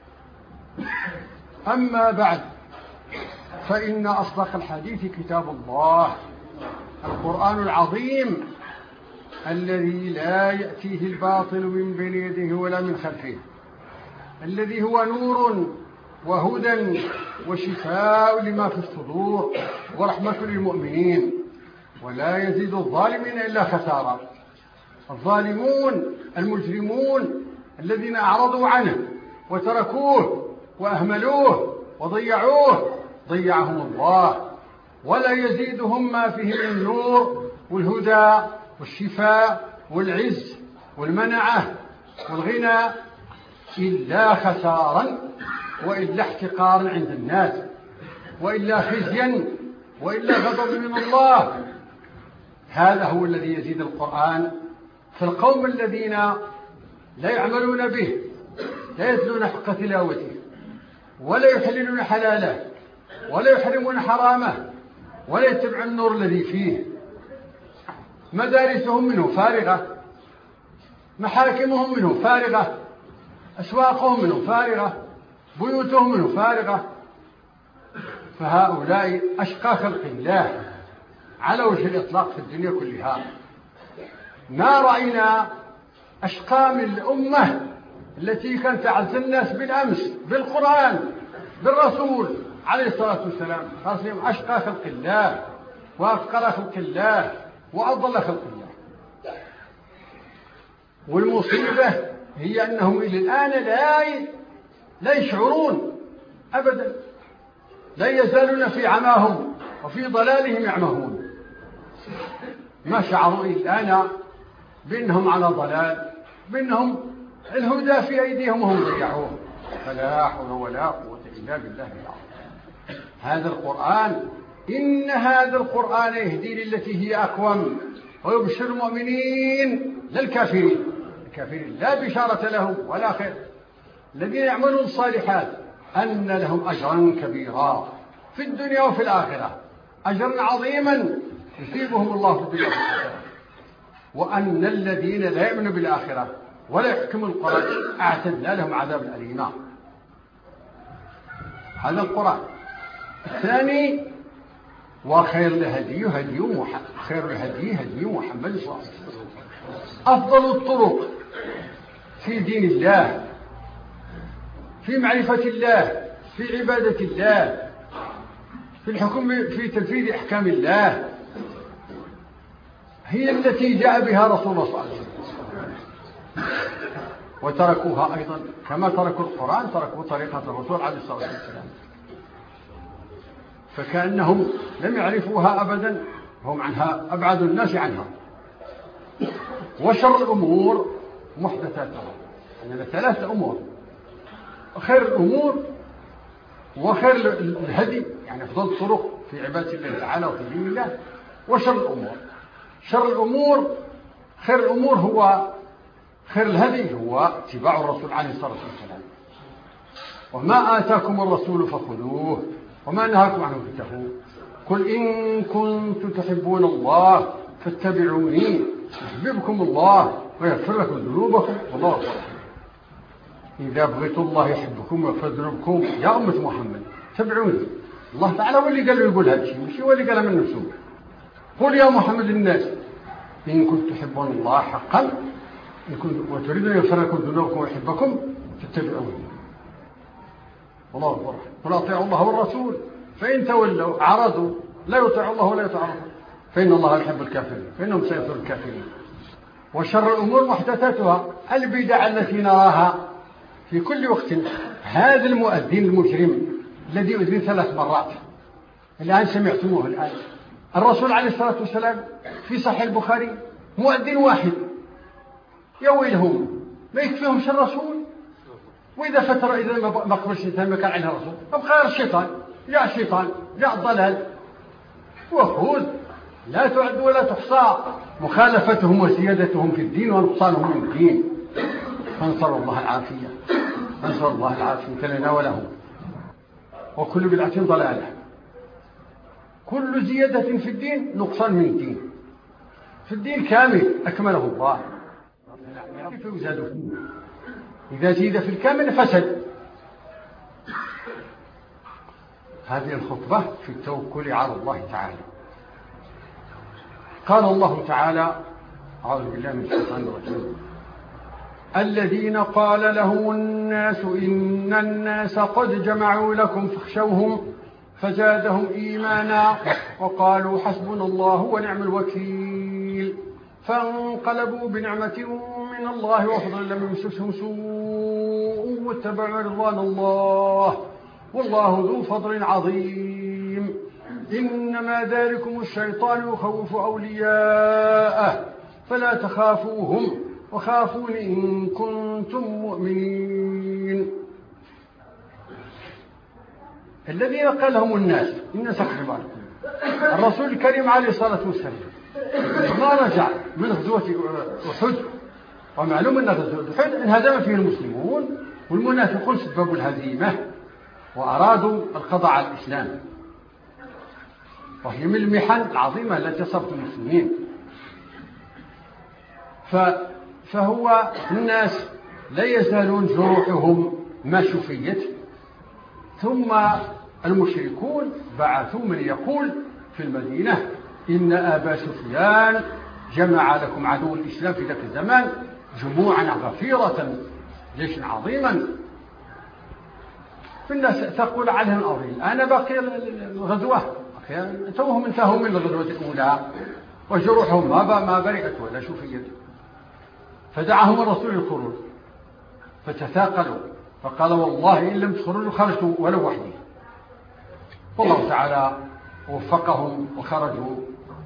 أما بعد، فإن أصدق الحديث كتاب الله القرآن العظيم الذي لا يأتيه الباطل من بين يديه ولا من خلفه، الذي هو نور وهدى وشفاء لما في الصدور ورحمة للمؤمنين، ولا يزيد الظالمين إلا خسارا. الظالمون المجرمون الذين أعرضوا عنه وتركوه وأهملوه وضيعوه ضيعهم الله، ولا يزيدهم ما فيه من النور والهدى والشفاء والعز والمنعة والغنى إلا خسارا وإلا احتقارا عند الناس وإلا خزيا وإلا غضب من الله. هذا هو الذي يزيد القرآن في القوم الذين لا يعملون به، لا يتلون حق تلاوته، ولا يحللون حلاله، ولا يحرمون حرامه، ولا يتبعون النور الذي فيه. مدارسهم منه فارغة، محاكمهم منه فارغة، أسواقهم منه فارغة، بيوتهم منه فارغة. فهؤلاء أشقى خلق الله على وجه الإطلاق في الدنيا كلها. ما رأينا أشقى من الأمة التي كانت أعز الناس بالأمس بالقرآن بالرسول عليه الصلاة والسلام. خاصهم أشقى خلق الله وأفقر خلق الله وأضل خلق الله. والمصيبة هي أنهم إلى الآن لا يشعرون أبدا، لا يزالون في عماهم وفي ضلالهم يعمهون. ما شعروا إلى الآن بأنهم على ضلال، بأنهم الهدى في أيديهم وهم ضيعوه. فلا حول ولا قوة إلا بالله العظيم. هذا القرآن، إن هذا القرآن يهدي للتي هي أقوم ويبشر المؤمنين للكافرين. الكافرين لا بشارة لهم ولا خير. الذين يعملون الصالحات أن لهم أجرا كبيرا في الدنيا وفي الآخرة، أجرا عظيما يثيبهم الله في الدنيا وفي الآخرة. وأن الذين لا يؤمنون بالآخرة ولا يحكمون القرآن أعتدنا لهم عذابا أليما. هذا القرآن. الثاني، وخير الهدي هدي محمد، خير الهدي هدي محمد صلى الله عليه وسلم. أفضل الطرق في دين الله، في معرفة الله، في عبادة الله، في الحكم، في تنفيذ أحكام الله، هي التي جاء بها رسول الله صلى الله عليه وسلم. وتركوها أيضا كما تركوا القرآن تركوا طريقة الرسول عليه الصلاة والسلام. فكأنهم لم يعرفوها أبدا، هم عنها أبعد الناس عنها. وشر الأمور محدثاتها. يعني ثلاثة أمور: خير الأمور، وخير الهدي يعني أفضل الطرق في عبادة الله تعالى وفي دين الله، وشر الأمور. شر الأمور، خير الأمور هو خير الهدي هو اتباع الرسول عليه الصلاة والسلام. وما آتاكم الرسول فخذوه وما نهاكم عنه فانتهوا. قل إن كنتم تحبون الله فاتبعوني يحببكم الله ويغفر لكم ذنوبكم والله غفور رحيم. إذا بغيتوا الله يحبكم ويغفر ذنوبكم يا أمة محمد تبعوني. الله تعالى هو اللي قال له يقول هذا الشيء، مش هو اللي قال من نفسه. قل يا محمد الناس إن كنتم تحبون الله حقا وتريدون أن يغفر لكم ذنوبكم ويحبكم فاتبعوني والله غفور رحيم. قل أطيعوا الله والرسول فإن تولوا عرضوا لا يطيعوا الله ولا يطيعوا الرسول فإن الله يحب الكافرين فإنهم سيغفر الكافرين. وشر الأمور محدثاتها، البدع التي نراها في كل وقت. هذا المؤذن المجرم الذي يؤذن 3 مرات الآن سمعتموه الآن. الرسول عليه الصلاة والسلام في صحيح البخاري مؤذن واحد. يا ويلهم، ما يكفيهمش الرسول؟ وإذا فتر إذا ما قبل الشيطان ما كان عليه الرسول أبقى الشيطان جاء الضلال وخوذ لا تعد ولا تحصى مخالفتهم وزيادتهم في الدين ونقصانهم من الدين. فنسأل الله العافية، نسأل الله العافية لنا ولهم. وكل بدعة ضلالة، كل زيادة في الدين نقصان من الدين. في الدين كامل أكمله الله، كيف يزاد فيه؟ إذا زيد في الكامل فسد. هذه الخطبة في التوكل على الله تعالى. قال الله تعالى: أعوذ بالله من الشيطان الرجيم: الذين قال لهم الناس إن الناس قد جمعوا لكم فاخشوهم فزادهم إيمانا وقالوا حسبنا الله ونعم الوكيل فانقلبوا بنعمة من الله وفضل لم يمسسهم سوء واتبعوا رضوان الله والله ذو فضل عظيم. إنما ذلكم الشيطان يخوف أولياءه فلا تخافوهم وخافوني إن كنتم مؤمنين. الذين قال لهم الناس أخبار الرسول الكريم عليه الصلاة والسلام ما رجع من غزوة أحد، ومعلوم أن غزوة أحد انهزم فيه المسلمون، والمنافقون سببوا الهزيمة وأرادوا القضاء على الإسلام، وهي من المحن العظيمة التي أصابت المسلمين. فهو الناس لا يزالون جروحهم ما شفيت. ثم المشركون بعثوا من يقول في المدينة إن أبا سفيان جمع لكم عدو الإسلام في ذاك الزمان جموعا غفيرة، جيش عظيما. فالناس تقول عليهم أوريل أنا بقي الغزوة، توهم انتهوا من الغزوة الأولى وجروحهم ما برئت ولا شفيت. فدعاهم الرسول للخروج فتثاقلوا، فقال والله إن لم تخرجوا خرجتوا ولو وحدي. والله تعالى وفقهم وخرجوا.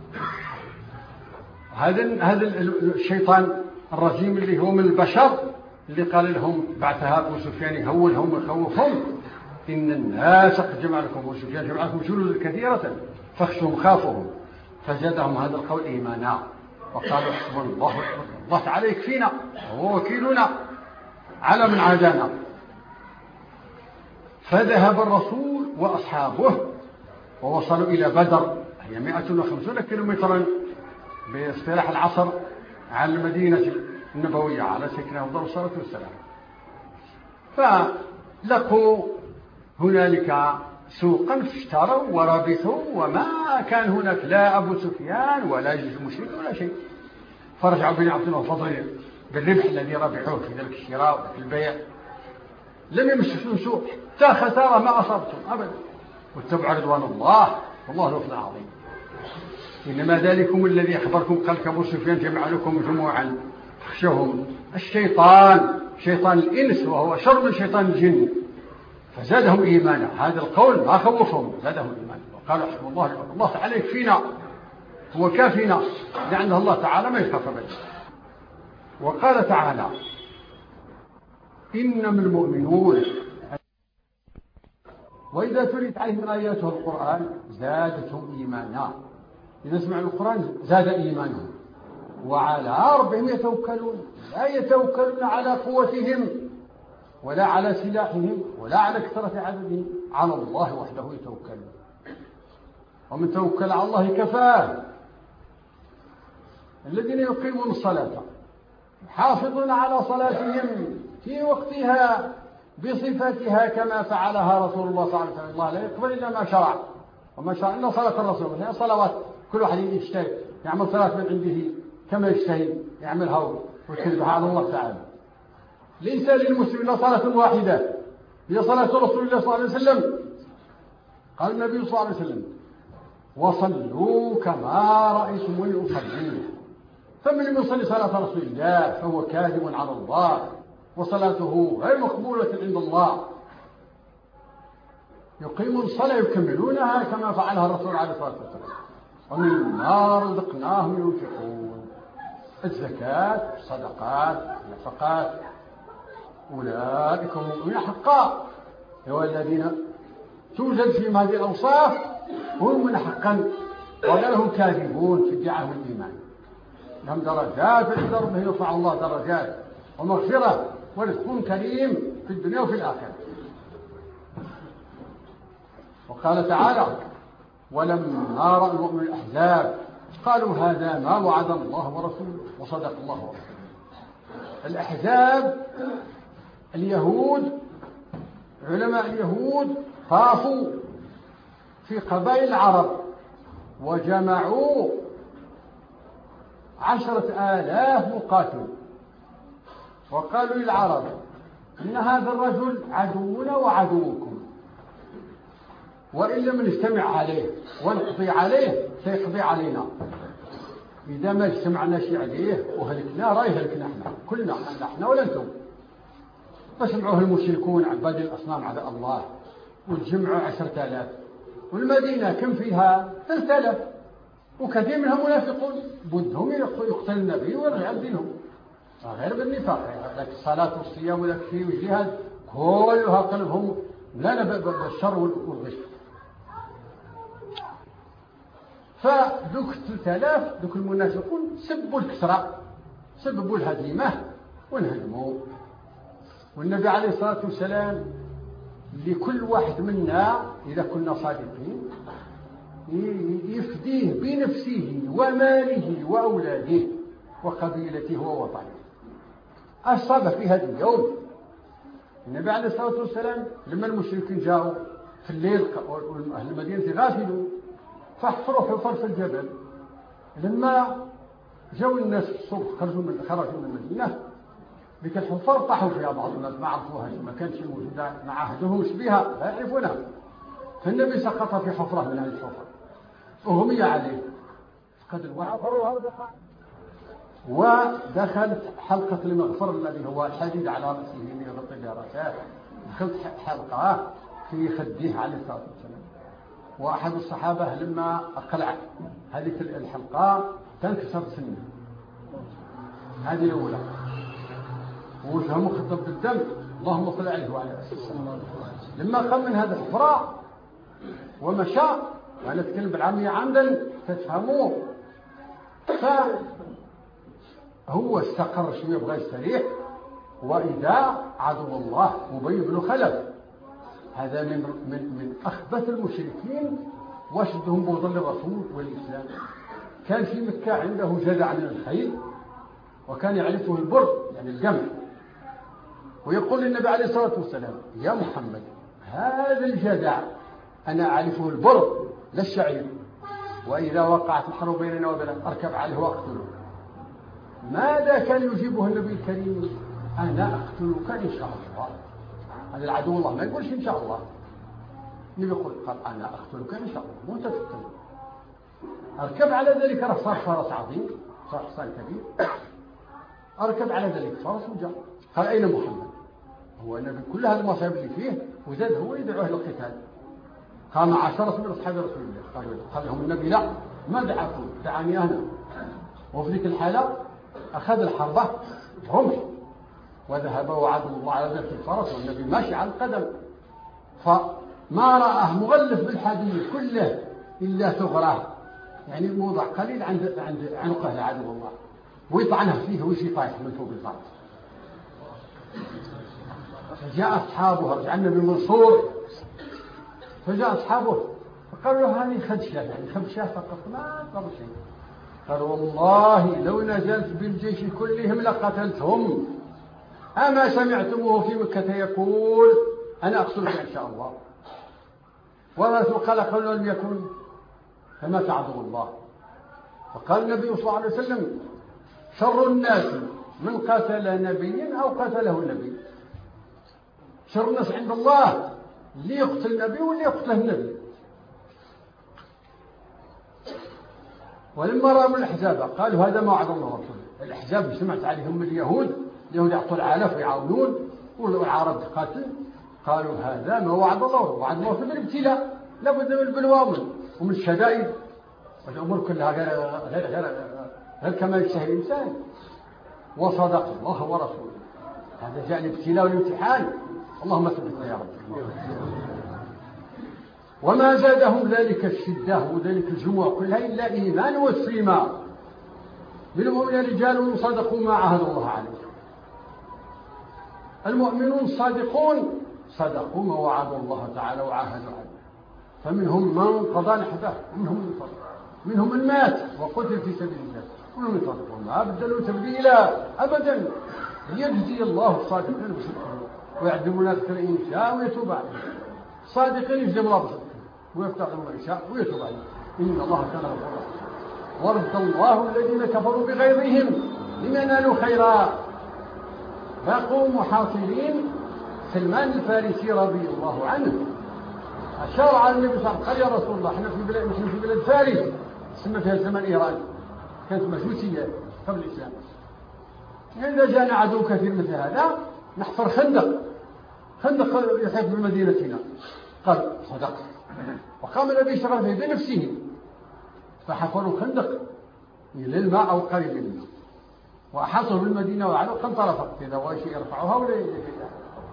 هذا الشيطان الرجيم اللي هو من البشر اللي قال لهم بعثها أبو سفيان يهولهم ويخوفهم إن الناس قد جمع لكم أبو سفيان جمع لكم جنودا كثيرة فاخشوهم خافوهم، فزادهم هذا القول إيمانا وقالوا حسبنا الله تعالى يكفينا وهو وكيلنا على من عادانا. فذهب الرسول وأصحابه ووصلوا إلى بدر، هي 150 كيلومترا باصطلاح العصر عن المدينة النبوية على سكنها أفضل الصلاة والسلام. فلقوا هنالك سوقا فاشتروا وربثوا، وما كان هناك لا أبو سفيان ولا جيش المشرك ولا شيء. فرجعوا بن عبد الله الفضل بالربح الذي ربحوه في ذلك الشراء وفي البيع، لم يمسكوا سوق حتى خسارة ما أصابتهم أبدا، واتبعوا رضوان الله والله ذو فضل عظيم. إنما ذلكم الذي أخبركم قال أبو سفيان جمع لكم جموعا فاخشوهم. الشيطان شيطان الإنس وهو شر من شيطان الجن، فزادهم إيمانا. هذا القول ما خوفهم، زادهم إيمانا وقالوا حسب الله تعالى يكفينا هو كافينا، لأن الله تعالى ما يخاف ابدا. وقال تعالى إنما المؤمنون وإذا تليت عليهم آياته القرآن زادتهم إيمانا. إذا سمعوا القرآن زاد إيمانهم وعلى ربهم يتوكلون، لا يتوكلون على قوتهم ولا على سلاحهم ولا على كثرة عددهم، على الله وحده يتوكلون. ومن توكل على الله كفاه. الذين يقيمون الصلاة يحافظون على صلاتهم في وقتها بصفتها كما فعلها رسول الله صلى الله عليه وسلم. الله لا يقبل إلا ما شرع، وما شرع إلا صلاة الرسول. هي صلوات كل واحد يجتهد يعمل صلاة من عنده كما يجتهد يعملها ويكذبها على الله تعالى. ليس للمسلم إلا صلاة واحدة هي صلاة رسول الله صلى الله عليه وسلم. قال النبي صلى الله عليه وسلم وصلوا كما رأيتموني أصلي. فمن لم يصلي صلاة رسول الله فهو كاذب على الله وصلاته غير مقبولة عند الله. يقيمون الصلاة يكملونها كما فعلها الرسول عليه الصلاة والسلام. ومما رزقناهم ينفقون. الزكاة الصدقات النفقات أولئك هم المؤمنون حقا. هو الذين توجد فيهم هذه الأوصاف هم من حقا، وغيرهم كاذبون في ادعاء الإيمان. لهم درجات عند ربهم يرفع الله درجات ومغفرة ورزق كريم في الدنيا وفي الآخرة. وقال تعالى ولما رأى المؤمن الأحزاب قالوا هذا ما وعد الله ورسوله وصدق الله ورسوله. الأحزاب اليهود، علماء اليهود خافوا في قبائل العرب وجمعوا 10,000 مقاتل، وقالوا للعرب إن هذا الرجل عدونا وعدوكم، وإن لم نجتمع عليه ونقضي عليه سيقضي علينا. إذا ما اجتمعناش عليه وهلكنا راه يهلكنا احنا كلنا، احنا ولا انتم. فسمعوه المشركون عباد الأصنام عداء الله وجمعوا 10,000، والمدينة كم فيها 3,000، وكثير منهم منافقون بدهم يقتل النبي ويرجع دينهم. غير بالنفاق، لك الصلاة والصيام ولك فيه والجهاد كلها قلبهم لا بالشر والغش. فذوك 3000 ذوك المنافقون سبوا الكسرى، سببوا الهزيمة وانهزموا. والنبي عليه الصلاة والسلام لكل واحد منا إذا كنا صادقين يفديه بنفسه وماله وأولاده وقبيلته ووطنه. أصاب في هذا اليوم النبي عليه الصلاة والسلام لما المشركين جاءوا في الليل أهل المدينة غافلون فحفروا حفر في الجبل. لما جاءوا الناس الصبح خرجوا من المدينة ذيك الحفر طاحوا فيها بعض الناس ما عرفوها، ما كانش موجودة ما عهدهمش بها لا يعرفونها. فالنبي سقط في حفرة من هذه الحفر وهمي عليه فقد الوعي ودخلت حلقة المغفر الذي هو الحديد على رأسه ليغطي براسه، دخلت حلقة في خده عليه الصلاة والسلام. وأحد الصحابة لما أقلع هذه الحلقة تنكسر سنه، هذه الأولى، ووجهه مخضب بالدم اللهم صل عليه وعلى آله. لما قام من هذا الحفرة ومشى، وأنا أتكلم بالعامية عمدا تفهموه، فهو استقر شوية بغى يستريح، وإذا عدو الله أبي بن خلف هذا من أخبث المشركين واشدهم بغضا للرسول والإسلام. كان في مكة عنده جذع من الخيل وكان يعرفه البر يعني الجمع، ويقول للنبي عليه الصلاة والسلام يا محمد هذا الجذع أنا أعرفه البر لا الشعير، وإذا وقعت الحرب بيننا وبينك أركب عليه وأقتله. ماذا كان يجيبه النبي الكريم؟ أنا أقتلك إن شاء الله. هذا العدو الله ما يقولش إن شاء الله، النبي يقول قال أنا أقتلك إن شاء الله وأنت تقتل. أركب على ذلك صار فرس عظيم، صار حصان كبير، أركب على ذلك فرس وجاء قال أين محمد؟ هو النبي كل هذا المصائب اللي فيه وزاد هو يدعوه للقتال. قام 10 من أصحاب رسول الله قال لهم النبي لا ما دعاكم دعاني أنا. وفي ذيك الحالة أخذ الحربة رمح وذهب وعد الله على ذلك الفرس والنبي ماشي على القدم، فما رآه مغلف بالحديد كله إلا ثغراه يعني موضع قليل عند عنقه لعدو الله ويطعنه فيه ويشي طايح من فوق الفرس. فجاء أصحابه رجع النبي منصور، فجاء أصحابه فقالوا له هذه خدشة يعني خدشة فقط ما قالوا شيء. قال والله لو نزلت بالجيش كلهم لقتلتهم، أما سمعتموه في مكة يقول أنا أقتلك إن شاء الله؟ والرسول قال قالوا لم يكن فما تعظم الله. فقال النبي صلى الله عليه وسلم شر الناس من قتل نبي أو قتله النبي. شر الناس عند الله اللي يقتل النبي واللي يقتله النبي. ولما رأوا الأحزاب قالوا هذا ما وعد الله ورسوله. الأحزاب سمعت عليهم اليهود يعطوا العالف ويعاونون والعرب تقاتل، قالوا هذا ما وعد الله، وعد الله في الابتلاء لابد من البلوى ومن الشدائد والأمور كلها غير كما يشتهي الإنسان. وصدق الله ورسوله، هذا جاء الابتلاء والامتحان، اللهم ثبتنا يا رب. وما زادهم ذلك الشدة وذلك الجموع كلها إلا إيمان واستسلاما. منهم رجال صدقوا ما عاهدوا الله عليه. المؤمنون الصادقون صدقوا ما وعدوا الله تعالى وعاهدوا عليه، فمنهم من قضى نحبه منهم من مات وقتل في سبيل الله، ومنهم من صدقوا ما بدلوا تبديلا أبدا. يجزي الله الصادقين بصدقهم ويعذب الناس إن شاء ويتوب عليهم. الصادقين يجزي الله بصدقهم ويفتح لهم إن شاء ويتوب عليهم، إن الله كان غفورا. ورد الله الذين كفروا بغيظهم لم ينالوا خيرا بقوا محاصرين. سلمان الفارسي رضي الله عنه أشار على النبي صلى الله عليه وسلم قال يا رسول الله احنا في بلاد فارس تسمى فيها زمن إيران كانت مجوسية قبل الإسلام. إذا جاءنا عدو كثير مثل هذا نحفر خندق يحيط بمدينتنا. قال صدقت. وقام النبي يشتغل فيه بنفسه فحفروا خندق للماء أو قريب منه وأحاطوا بالمدينة وعلوا فانطلقت إذا هو شيء يرفعها ولا يجيها.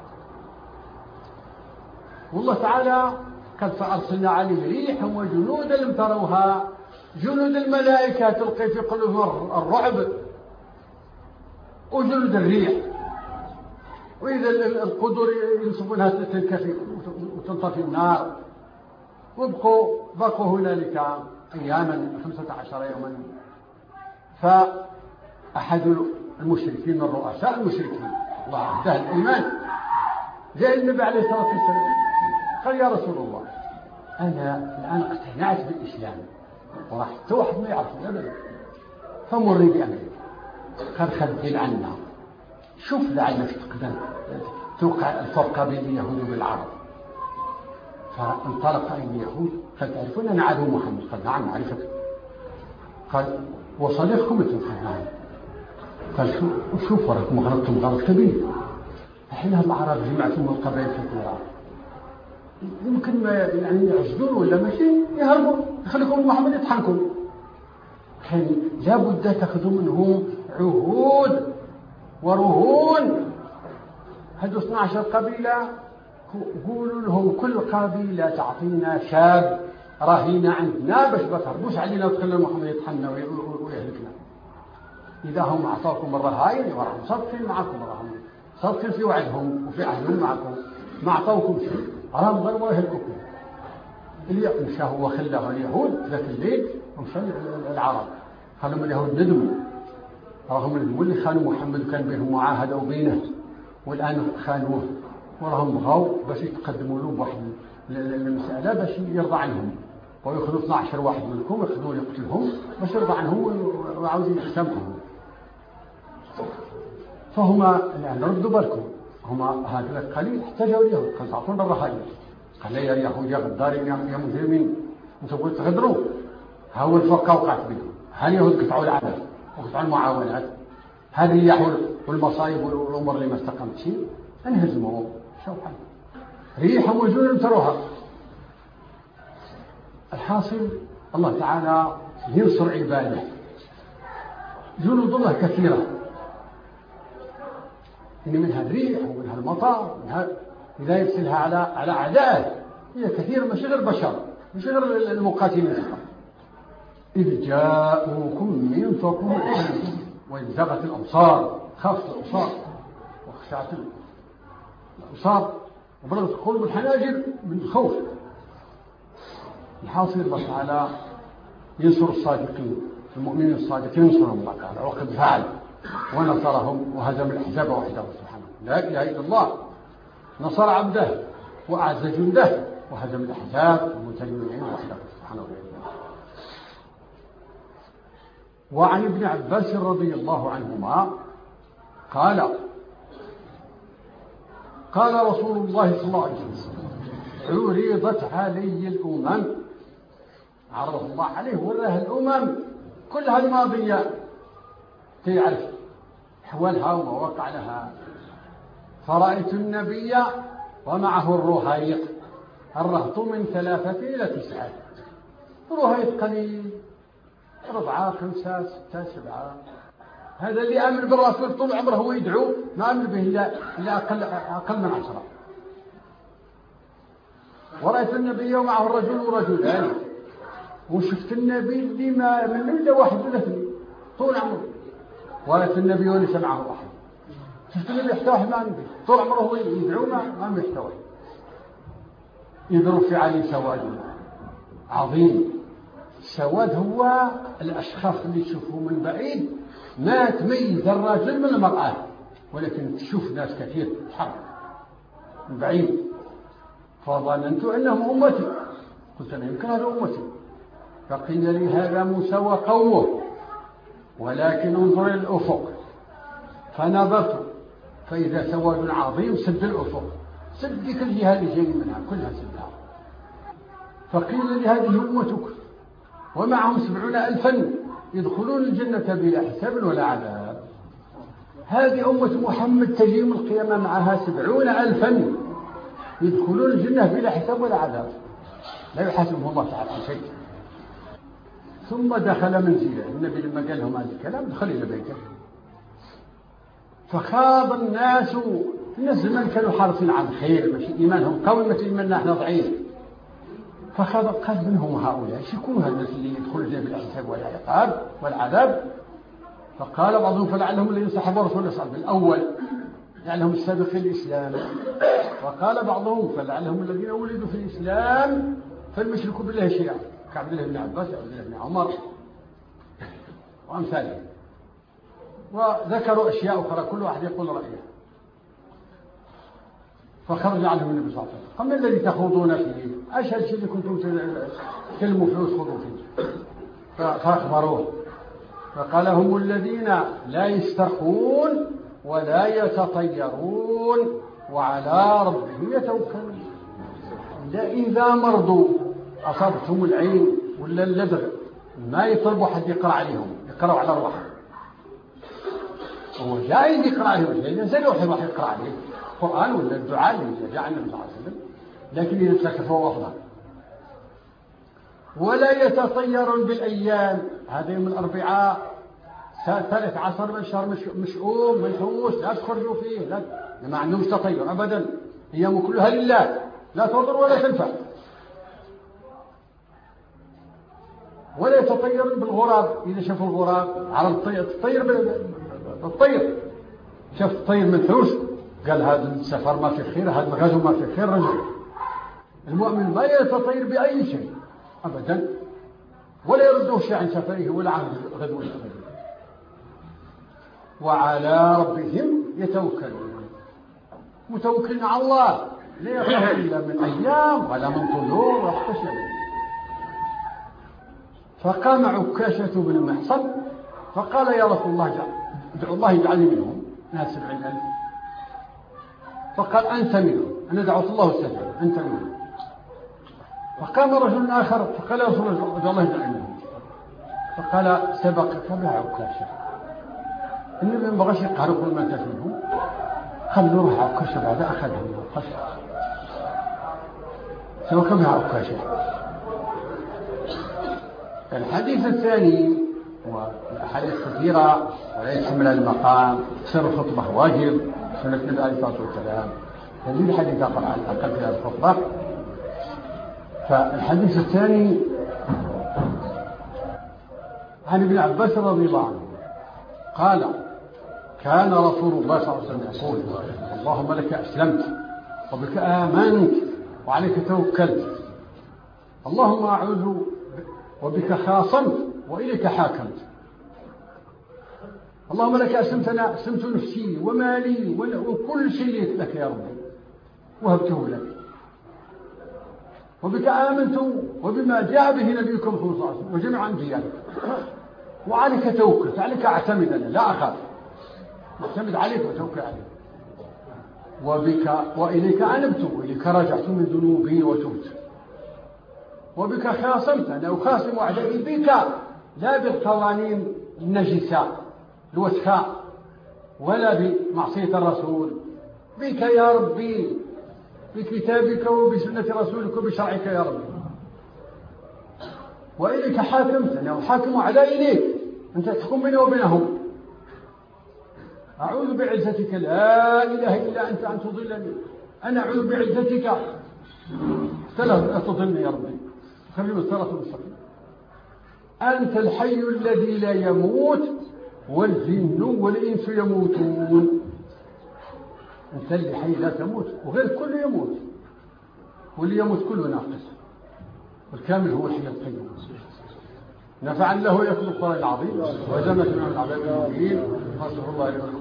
والله تعالى قد فأرسلنا عليهم ريحا وجنودا لم تروها، جنود الملائكة تلقي في قلوبهم الرعب، وجنود الريح، وإذا القدر ينصبونها تنكفي وتنطفي النار. بقوا هنالك أياما 15 يوما. فأحد المشركين من رؤساء المشركين الله عهده الإيمان جاء النبي عليه الصلاة والسلام قال يا رسول الله أنا الآن اقتنعت بالإسلام وراح واحد ما يعرفني أبدا، فمرني بأمري. قال خذل عنا، شوف لعلك تقدر توقع الفرقة بين اليهود والعرب. فانطلق إلى اليهود قال تعرفون أنا عدو محمد؟ قال نعم أعرفك. قال وصديقكم أنتم؟ قال نعم. قال شوف وراكم غلطتم غلط كبير، الحين العرب جمعتم القبائل في كل العرب، يمكن ما يعني يعجزون ولا ماشي يهربوا يخليكم محمد يطحنكم. كان لابد تاخذوا منهم عهود ورهون. هذو 12 قبيلة قولوا لهم كل قبيلة تعطينا شاب رهينة عندنا باش ما تهربوش علينا وتخلوا محمد يطحننا ويهلكنا. إذا هم أعطاكم الرهائن وراهم صادقين معكم، وراهم صادقين في وعدهم وفي عهدهم معكم، ما أعطوكم شيء، راهم ضربوا يهلكوكم. مشى هو خلاه اليهود ذاك الليل ومشى العرب، خلوا من اليهود ندموا، راهم اللي خانوا محمد وكان بينهم معاهدة وبينه، والآن خانوه وراهم بغاو باش يتقدموا له بواحد المسألة باش يرضى عنهم، ويأخذوا 12 واحد منكم يأخذوا يقتلهم باش يرضى عنهم وعاوزين يسامحهم. فهما الآن ردوا بالكم، هما هذا القليل احتاجوا اليهود قال تعطونا الرهائن. قال لا يا يهود يا غدارين يا مجرمين انتم قلت تغدروا، هاو الفرقة وقعت بهم، هل يهود قطعوا العدل وقطعوا المعاونات، هذه اليحول والمصايب والأمور اللي ما استقمت شيء انهزموا. شو حل ريحا وجنودا تروها. الحاصل الله تعالى ينصر عباده، جنود الله كثيرة، إن منها الريح ومنها المطر ومنها إذا يرسلها على أعدائه هي كثير، مش غير بشر، مش غير المقاتلين. إذ جاءوكم من فوقكم وإذ زاغت الأبصار، خافت الأبصار وخشعت الأبصار وبلغت القلوب الحناجر من الخوف. الحاصل الله تعالى ينصر الصادقين، المؤمنين الصادقين ينصرهم الله تعالى، وقد فعل ونصرهم وهزم الأحزاب وحده سبحانه. لا إله إلا الله، نصر عبده وأعز جنده وهزم الأحزاب والمتجمعين وحده سبحانه وتعالى. وعن ابن عباس رضي الله عنهما قال قال رسول الله صلى الله عليه وسلم عرضت علي الأمم، عرض الله عليه وراه الأمم كلها الماضية تعرف أحوالها وما وقع لها. فرأيت النبي ومعه الرهيق، الرهط من 3 إلى 9، الرهيق قليل 4 5 6 7. هذا اللي آمن بالرسول طول عمره هو يدعو، ما آمن به إلا أقل من 10. ورأيت النبي ومعه الرجل ورجلان، وشفت النبي اللي ما من إلا 1 ولا 2 طول عمره. ورأيت النبي وليس معه أحد، شفت النبي حتى واحد ما آمن به طول عمره هو يدعو ما آمن حتى واحد. إذ رفع عليه سواد عظيم. السواد هو الأشخاص اللي تشوفهم من بعيد ما تميز الرجل من المرأة، ولكن تشوف ناس كثير تحرك من بعيد. فظننت أنهم أمتي، قلت أنا يمكن هذا أمتي. فقيل لي هذا موسى وقومه، ولكن انظر الأفق. فنظرت فإذا سواد عظيم سد الأفق، سد ذيك الجهة اللي جاي منها كلها سدها. فقيل لي هذه أمتك ومعهم 70,000 يدخلون الجنة بلا حساب ولا عذاب. هذه أمة محمد تجي يوم القيامة معها 70,000 يدخلون الجنة بلا حساب ولا عذاب، لا يحاسبهم الله تعالى عن شيء. ثم دخل منزله. النبي لما قال لهم هذا الكلام دخل إلى بيته فخاض الناس زمان كانوا حريصين على الخير، ماشي إيمانهم قوي مثل إيماننا احنا ضعيف. قال منهم هؤلاء شكون هذا الناس اللي يدخلون جنب الحساب والعقاب والعذاب؟ فقال بعضهم فلعلهم الذين صحبوا رسول الله صلى الله عليه وسلم الأول، لعلهم السابقين الإسلام. وقال بعضهم فلعلهم الذين ولدوا في الإسلام فالمشرك بالله شيئا، كعبد الله بن عباس وعبد الله بن عمر وأمثالهم. وذكروا أشياء أخرى كل واحد يقول رأيه. فخرج عنهم النبي صلى الله عليه وسلم قال: ما الذي تخوضون فيه؟ أشهد شيء اللي كنتم تكلموا فيه وتخوضوا فيه. فأخبروه فقال: هم الذين لا يسترخون ولا يتطيرون وعلى ربهم يتوكلون. إذا مرضوا أصابتهم العين ولا اللدغ ما يطلبوا حد يقرأ عليهم، يقرأوا على روحهم. هو جاي يقرأ عليهم، جاي ينزل واحد يقرأ عليه القرآن ولا الدعاء اللي جاء عن النبي صلى الله عليه وسلم، لكن إذا تكفوا أفضل. ولا يتطيرون بالأيام، هذا يوم الأربعاء 13 من شهر مشؤوم منحوس لا تخرجوا فيه، لا ما عندهمش تطير أبدا، أيام كلها لله لا تضر ولا تنفع. ولا يتطيرون بالغراب، إذا شافوا الغراب على الطير بالطير، شاف الطير منحوس قال هذا السفر ما في خير، هذا الغزو ما في خير، رجع. المؤمن ما يتطير بأي شيء أبدا، ولا يرده شيء عن سفره ولا عن غزوه أبدا. وعلى ربهم يتوكلون، متوكلين على الله، لا يخاف إلا من أيام ولا من طيور واحتشم. فقام عكاشة بن محصن فقال: يا رسول الله ادعو الله يجعلني منهم، ناس 70,000. فقال: أنت منهم، أنا دعوت الله استجاب، أنت منهم. فقام رجل آخر فقال: يا رسول الله ادعو الله يجعلني منهم. فقال: سبقك بها عكاشة، النبي ما بغاش يقهر كل ما انت منهم، خلوا روح عكاشة بعد أخذهم القشر. سبق بها عكاشة. الحديث الثاني هو الأحاديث كثيرة ولا يشمل المقام، سر الخطبة واجب، سنة النبي عليه الصلاة والسلام، هذه الحديث أقرأ على الأقل في هذه الخطبة. فالحديث الثاني عن ابن عباس رضي الله عنه قال: كان رسول الله صلى الله عليه وسلم يقول: اللهم لك أسلمت وبك آمنت وعليك توكلت، اللهم أعوذ وبك خاصمت وإليك حاكمت، اللهم لك أسلمت، أنا أسلمت نفسي ومالي وكل شيء لك يا ربي وهبته لك، وبك آمنت وبما جاء به نبيكم صلى الله عليه وسلم وجميع أنبيائك، وعليك توكلت، عليك أعتمد، أنا لا أخاف، أعتمد عليك وتوكل عليك، وبك وإليك أنبت وإليك رجعت من ذنوبي وتبت، وبك خاصمت، أنا أخاصم أعدائي بك لا بالقوانين النجسة الوسخاء ولا بمعصية الرسول، بك يا ربي، بكتابك وبسنة رسولك وبشرعك يا ربي، وإليك حاكمت، أنا أحاكم أعدائي إليك، أنت تحكم بيني وبينهم، أعوذ بعزتك لا إله إلا أنت أن تضلني، أنا أعوذ بعزتك لا تضلني يا ربي، خلينا الصراط المستقيم، أنت الحي الذي لا يموت والجن والإنس يموتون، أنت اللي حي لا تموت وغير كل يموت، واللي يموت كله ناقص، والكامل هو الحي القيوم. نفع الله يكون القرآن العظيم وجمع من العذاب المبين. نصر الله لكم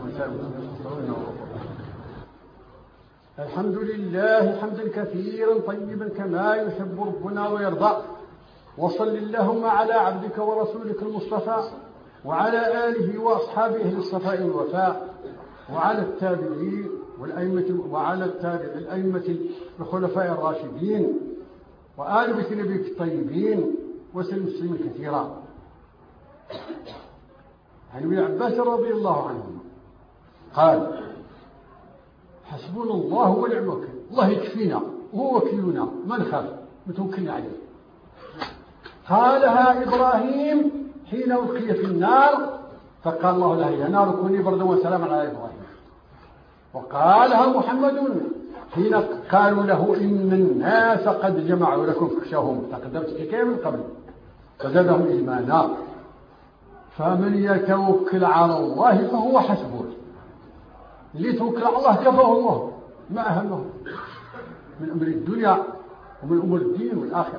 الحمد لله حمدا كثيرا طيبا كما يحب ربنا ويرضى، وصل اللهم على عبدك ورسولك المصطفى وعلى آله وأصحابه أهل الصفاء والوفاء، وعلى التابعين الأئمة الخلفاء الراشدين وآل بيت نبيك الطيبين وسلم تسليما كثيرا. عن ابن عباس رضي الله عنهما قال: حسبنا الله ونعم الوكيل، الله يكفينا وهو وكيلنا، ما نخاف، متوكلين عليه. قالها إبراهيم حين ألقي في النار، فقال الله له: يا نار كوني بردا وسلاما على إبراهيم. وقالها محمد حين قالوا له إن الناس قد جمعوا لكم فاخشوهم. تقدمت الحكاية من قبل. فزادهم إيمانا. فمن يتوكل على الله فهو حسبه. اللي توكل على الله كفاه الله ما أهمه من أمر الدنيا ومن أمور الدين والآخرة.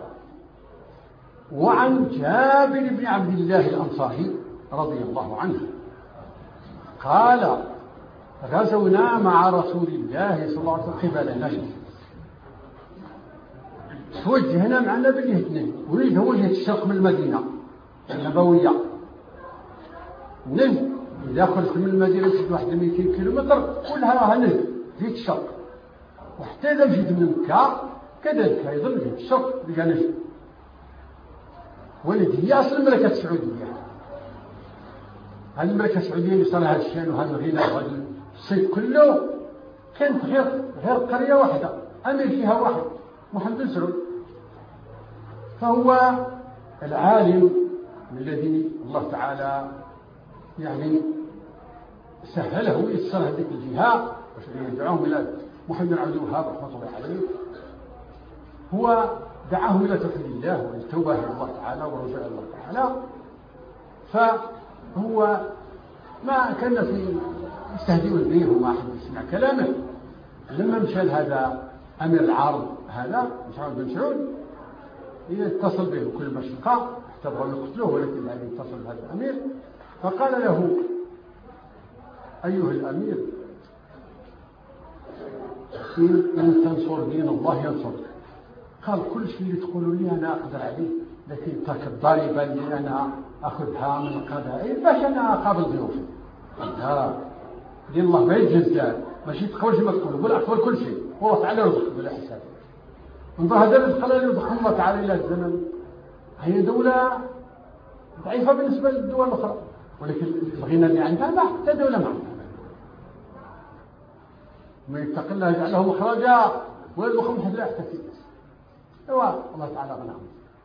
وعن جابر بن عبد الله الأنصاري رضي الله عنه قال غزونا مع رسول الله صلى الله عليه وسلم قبل نجد. توجهنا معنا باليهتين ونريد هو جهة الشرق من المدينة النبوية. نجد إذا خرجت من المدينة تجد واحد 200 كيلومتر كلها راها نجد جهة الشرق. وحتى إذا مشيت من مكة كذلك أيضا جهة الشرق بها نجد. ولدي هي أصل المملكة السعودية. هذه المملكة السعودية اللي صار لها الشان وهذا الغناء وهذا الصيد كله كانت غير قرية واحدة أمير فيها واحد محمد بن سعود. فهو العالم الذي الله تعالى يعني سهله ويسر هذه الجهة ويدعوهم إلى محمد بن عبد الوهاب رحمة الله عليه. هو دعاهم إلى توحيد الله والتوبة إلى الله تعالى والرجوع إلى الله تعالى. فهو ما كان في يستهزئون به وما أحد يسمع كلامه. لما مشى هذا أمير العرب هذا محمد بن سعود اتصل به كل مشرقة احتضروا يقتلوه ولكن هذا اتصل بهذا الأمير فقال له أيها الأمير إن تنصر دين الله ينصرك. قال كل شيء اللي تقولوا لي أنا أقدر عليه لكن تلك الضريبة اللي أنا أخذها من القبائل باش أنا أقابل ضيوفي. لا دين الله ما يتجزأ ماشي تقول شيء ما تقول قول أقبل كل شيء والله تعالى يرزقك بلا حساب. انظر هذا الرزق الذي يرزقه الله تعالى إلى الزمن. هي دولة ضعيفة بالنسبة للدول الأخرى ولكن الغنى اللي عندها ما حتى دولة ما عندها. من يتق الله يجعل له مخرجا ويرزقهم حيث لا يحتسب. الله تعالى غناهم.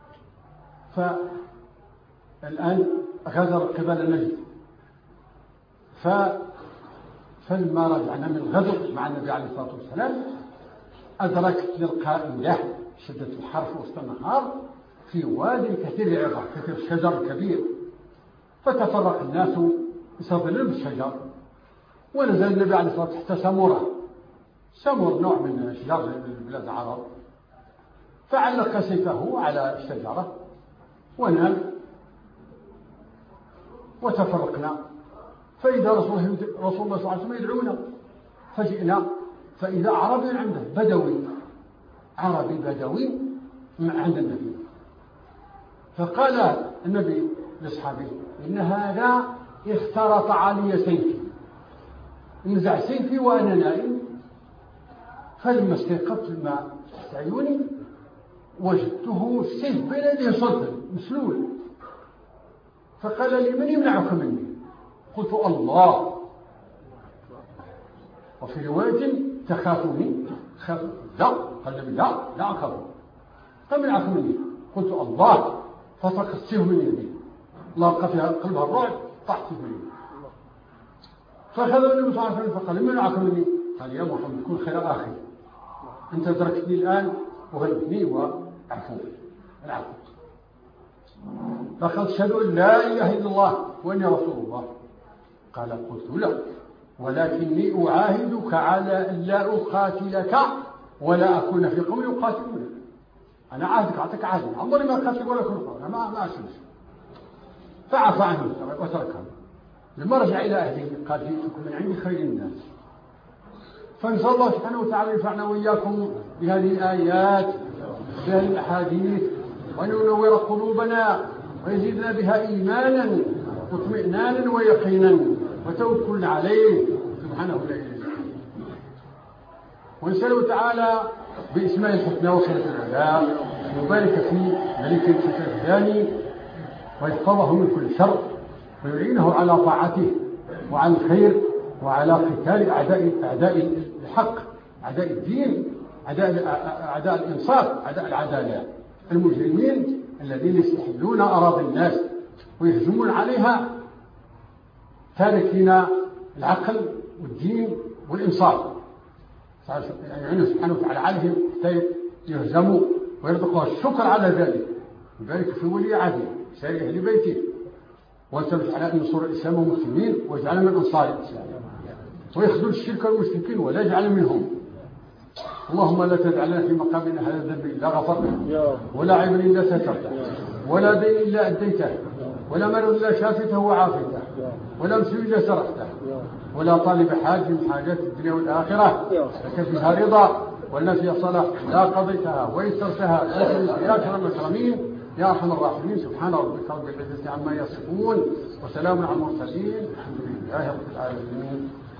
فالآن غزر قبل نجد. فلما رجعنا من الغزو مع النبي عليه الصلاة والسلام أدركت للقائم له شدة الحر وسط النهار في وادي كثير العظام كثير الشجر كبير. فتفرق الناس يستظلون بالشجر ونزل النبي عليه الصلاة والسلام تحت سمورة. سمور نوع من شجر بلاد العرب. فعلق سيفه على الشجرة ونام وتفرقنا. فإذا رسول الله صلى الله عليه وسلم يدعونا فجئنا فإذا أعرابي عنده بدوي عربي بدوي عند النبي. فقال النبي لأصحابه إن هذا اخترط علي سيفي. نزع سيفي وأنا نائم. فلما استيقظت لما عيوني وجدته السيف بين يديه صلب مسلول. فقال لي من يمنعك مني؟ قلت الله. وفي رواية تخافني؟ لا. قال لي لا أخاف. قال من عاف مني؟ قلت الله. فسقط السيف من يدي. لقى فيها قلبها الرعب طاحت في يدي. فأخذ النبي صلى الله عليه وسلم فقال من معك مني؟ قال يا محمد كن خير أخي أنت تركتني الآن وغلبتني وعفو العفو. فقد أشهد أن لا إله إلا الله وأني رسول الله. قال قلت لا ولكني أعاهدك على أن لا أقاتلك ولا أكون في قوم يقاتلونك. أنا عاهدك أعطيك عهد عمري ما أقاتل ولا أكون قوم ما أسلم. فعفى عنه وتركه. لما رجع إلى أهله قال جئتكم من عند خير الناس. فنسأل الله سبحانه وتعالى ينفعنا وإياكم بهذه الآيات بهذه الأحاديث وأن ينور قلوبنا ويزيدنا بها إيمانا واطمئنانا ويقينا وتوكلنا عليه سبحانه وتعالى. ونسأله تعالى باسماء الحسنى وصفاته العلى يبارك في ملك الثاني ويحفظه من كل شر ويعينه على طاعته وعلى الخير وعلى قتال أعداء الحق أعداء الدين أعداء الإنصاف أعداء العدالة المجرمين الذين يستحلون أراضي الناس ويهجمون عليها تاركين العقل والدين والإنصاف. يعني سبحانه وتعالى عليهم حتى يهزموا ويرزقوا الشكر على ذلك، يبارك في ولي عهده سائر أهل بيته، وانصر على أن ينصر الإسلام والمسلمين ويجعل من أنصار الإسلام، ويخذل الشرك والمشركين ولا يجعل منهم. اللهم لا تجعلنا في مقامنا هذا الذنب إلا غفرته، ولا عيب إلا سترته، ولا دين إلا أديته، ولا مرض إلا شافته وعافيته، ولا مسلم إلا سرحته، ولا طالب حاج من حاجات الدنيا والآخرة لك فيها رضا ولنا فيها صلاح لا قضيتها ويسرتها يا أكرم الأكرمين يا أرحم الراحمين. سبحان ربك رب العزة عما يصفون وسلام على المرسلين الحمد لله رب العالمين.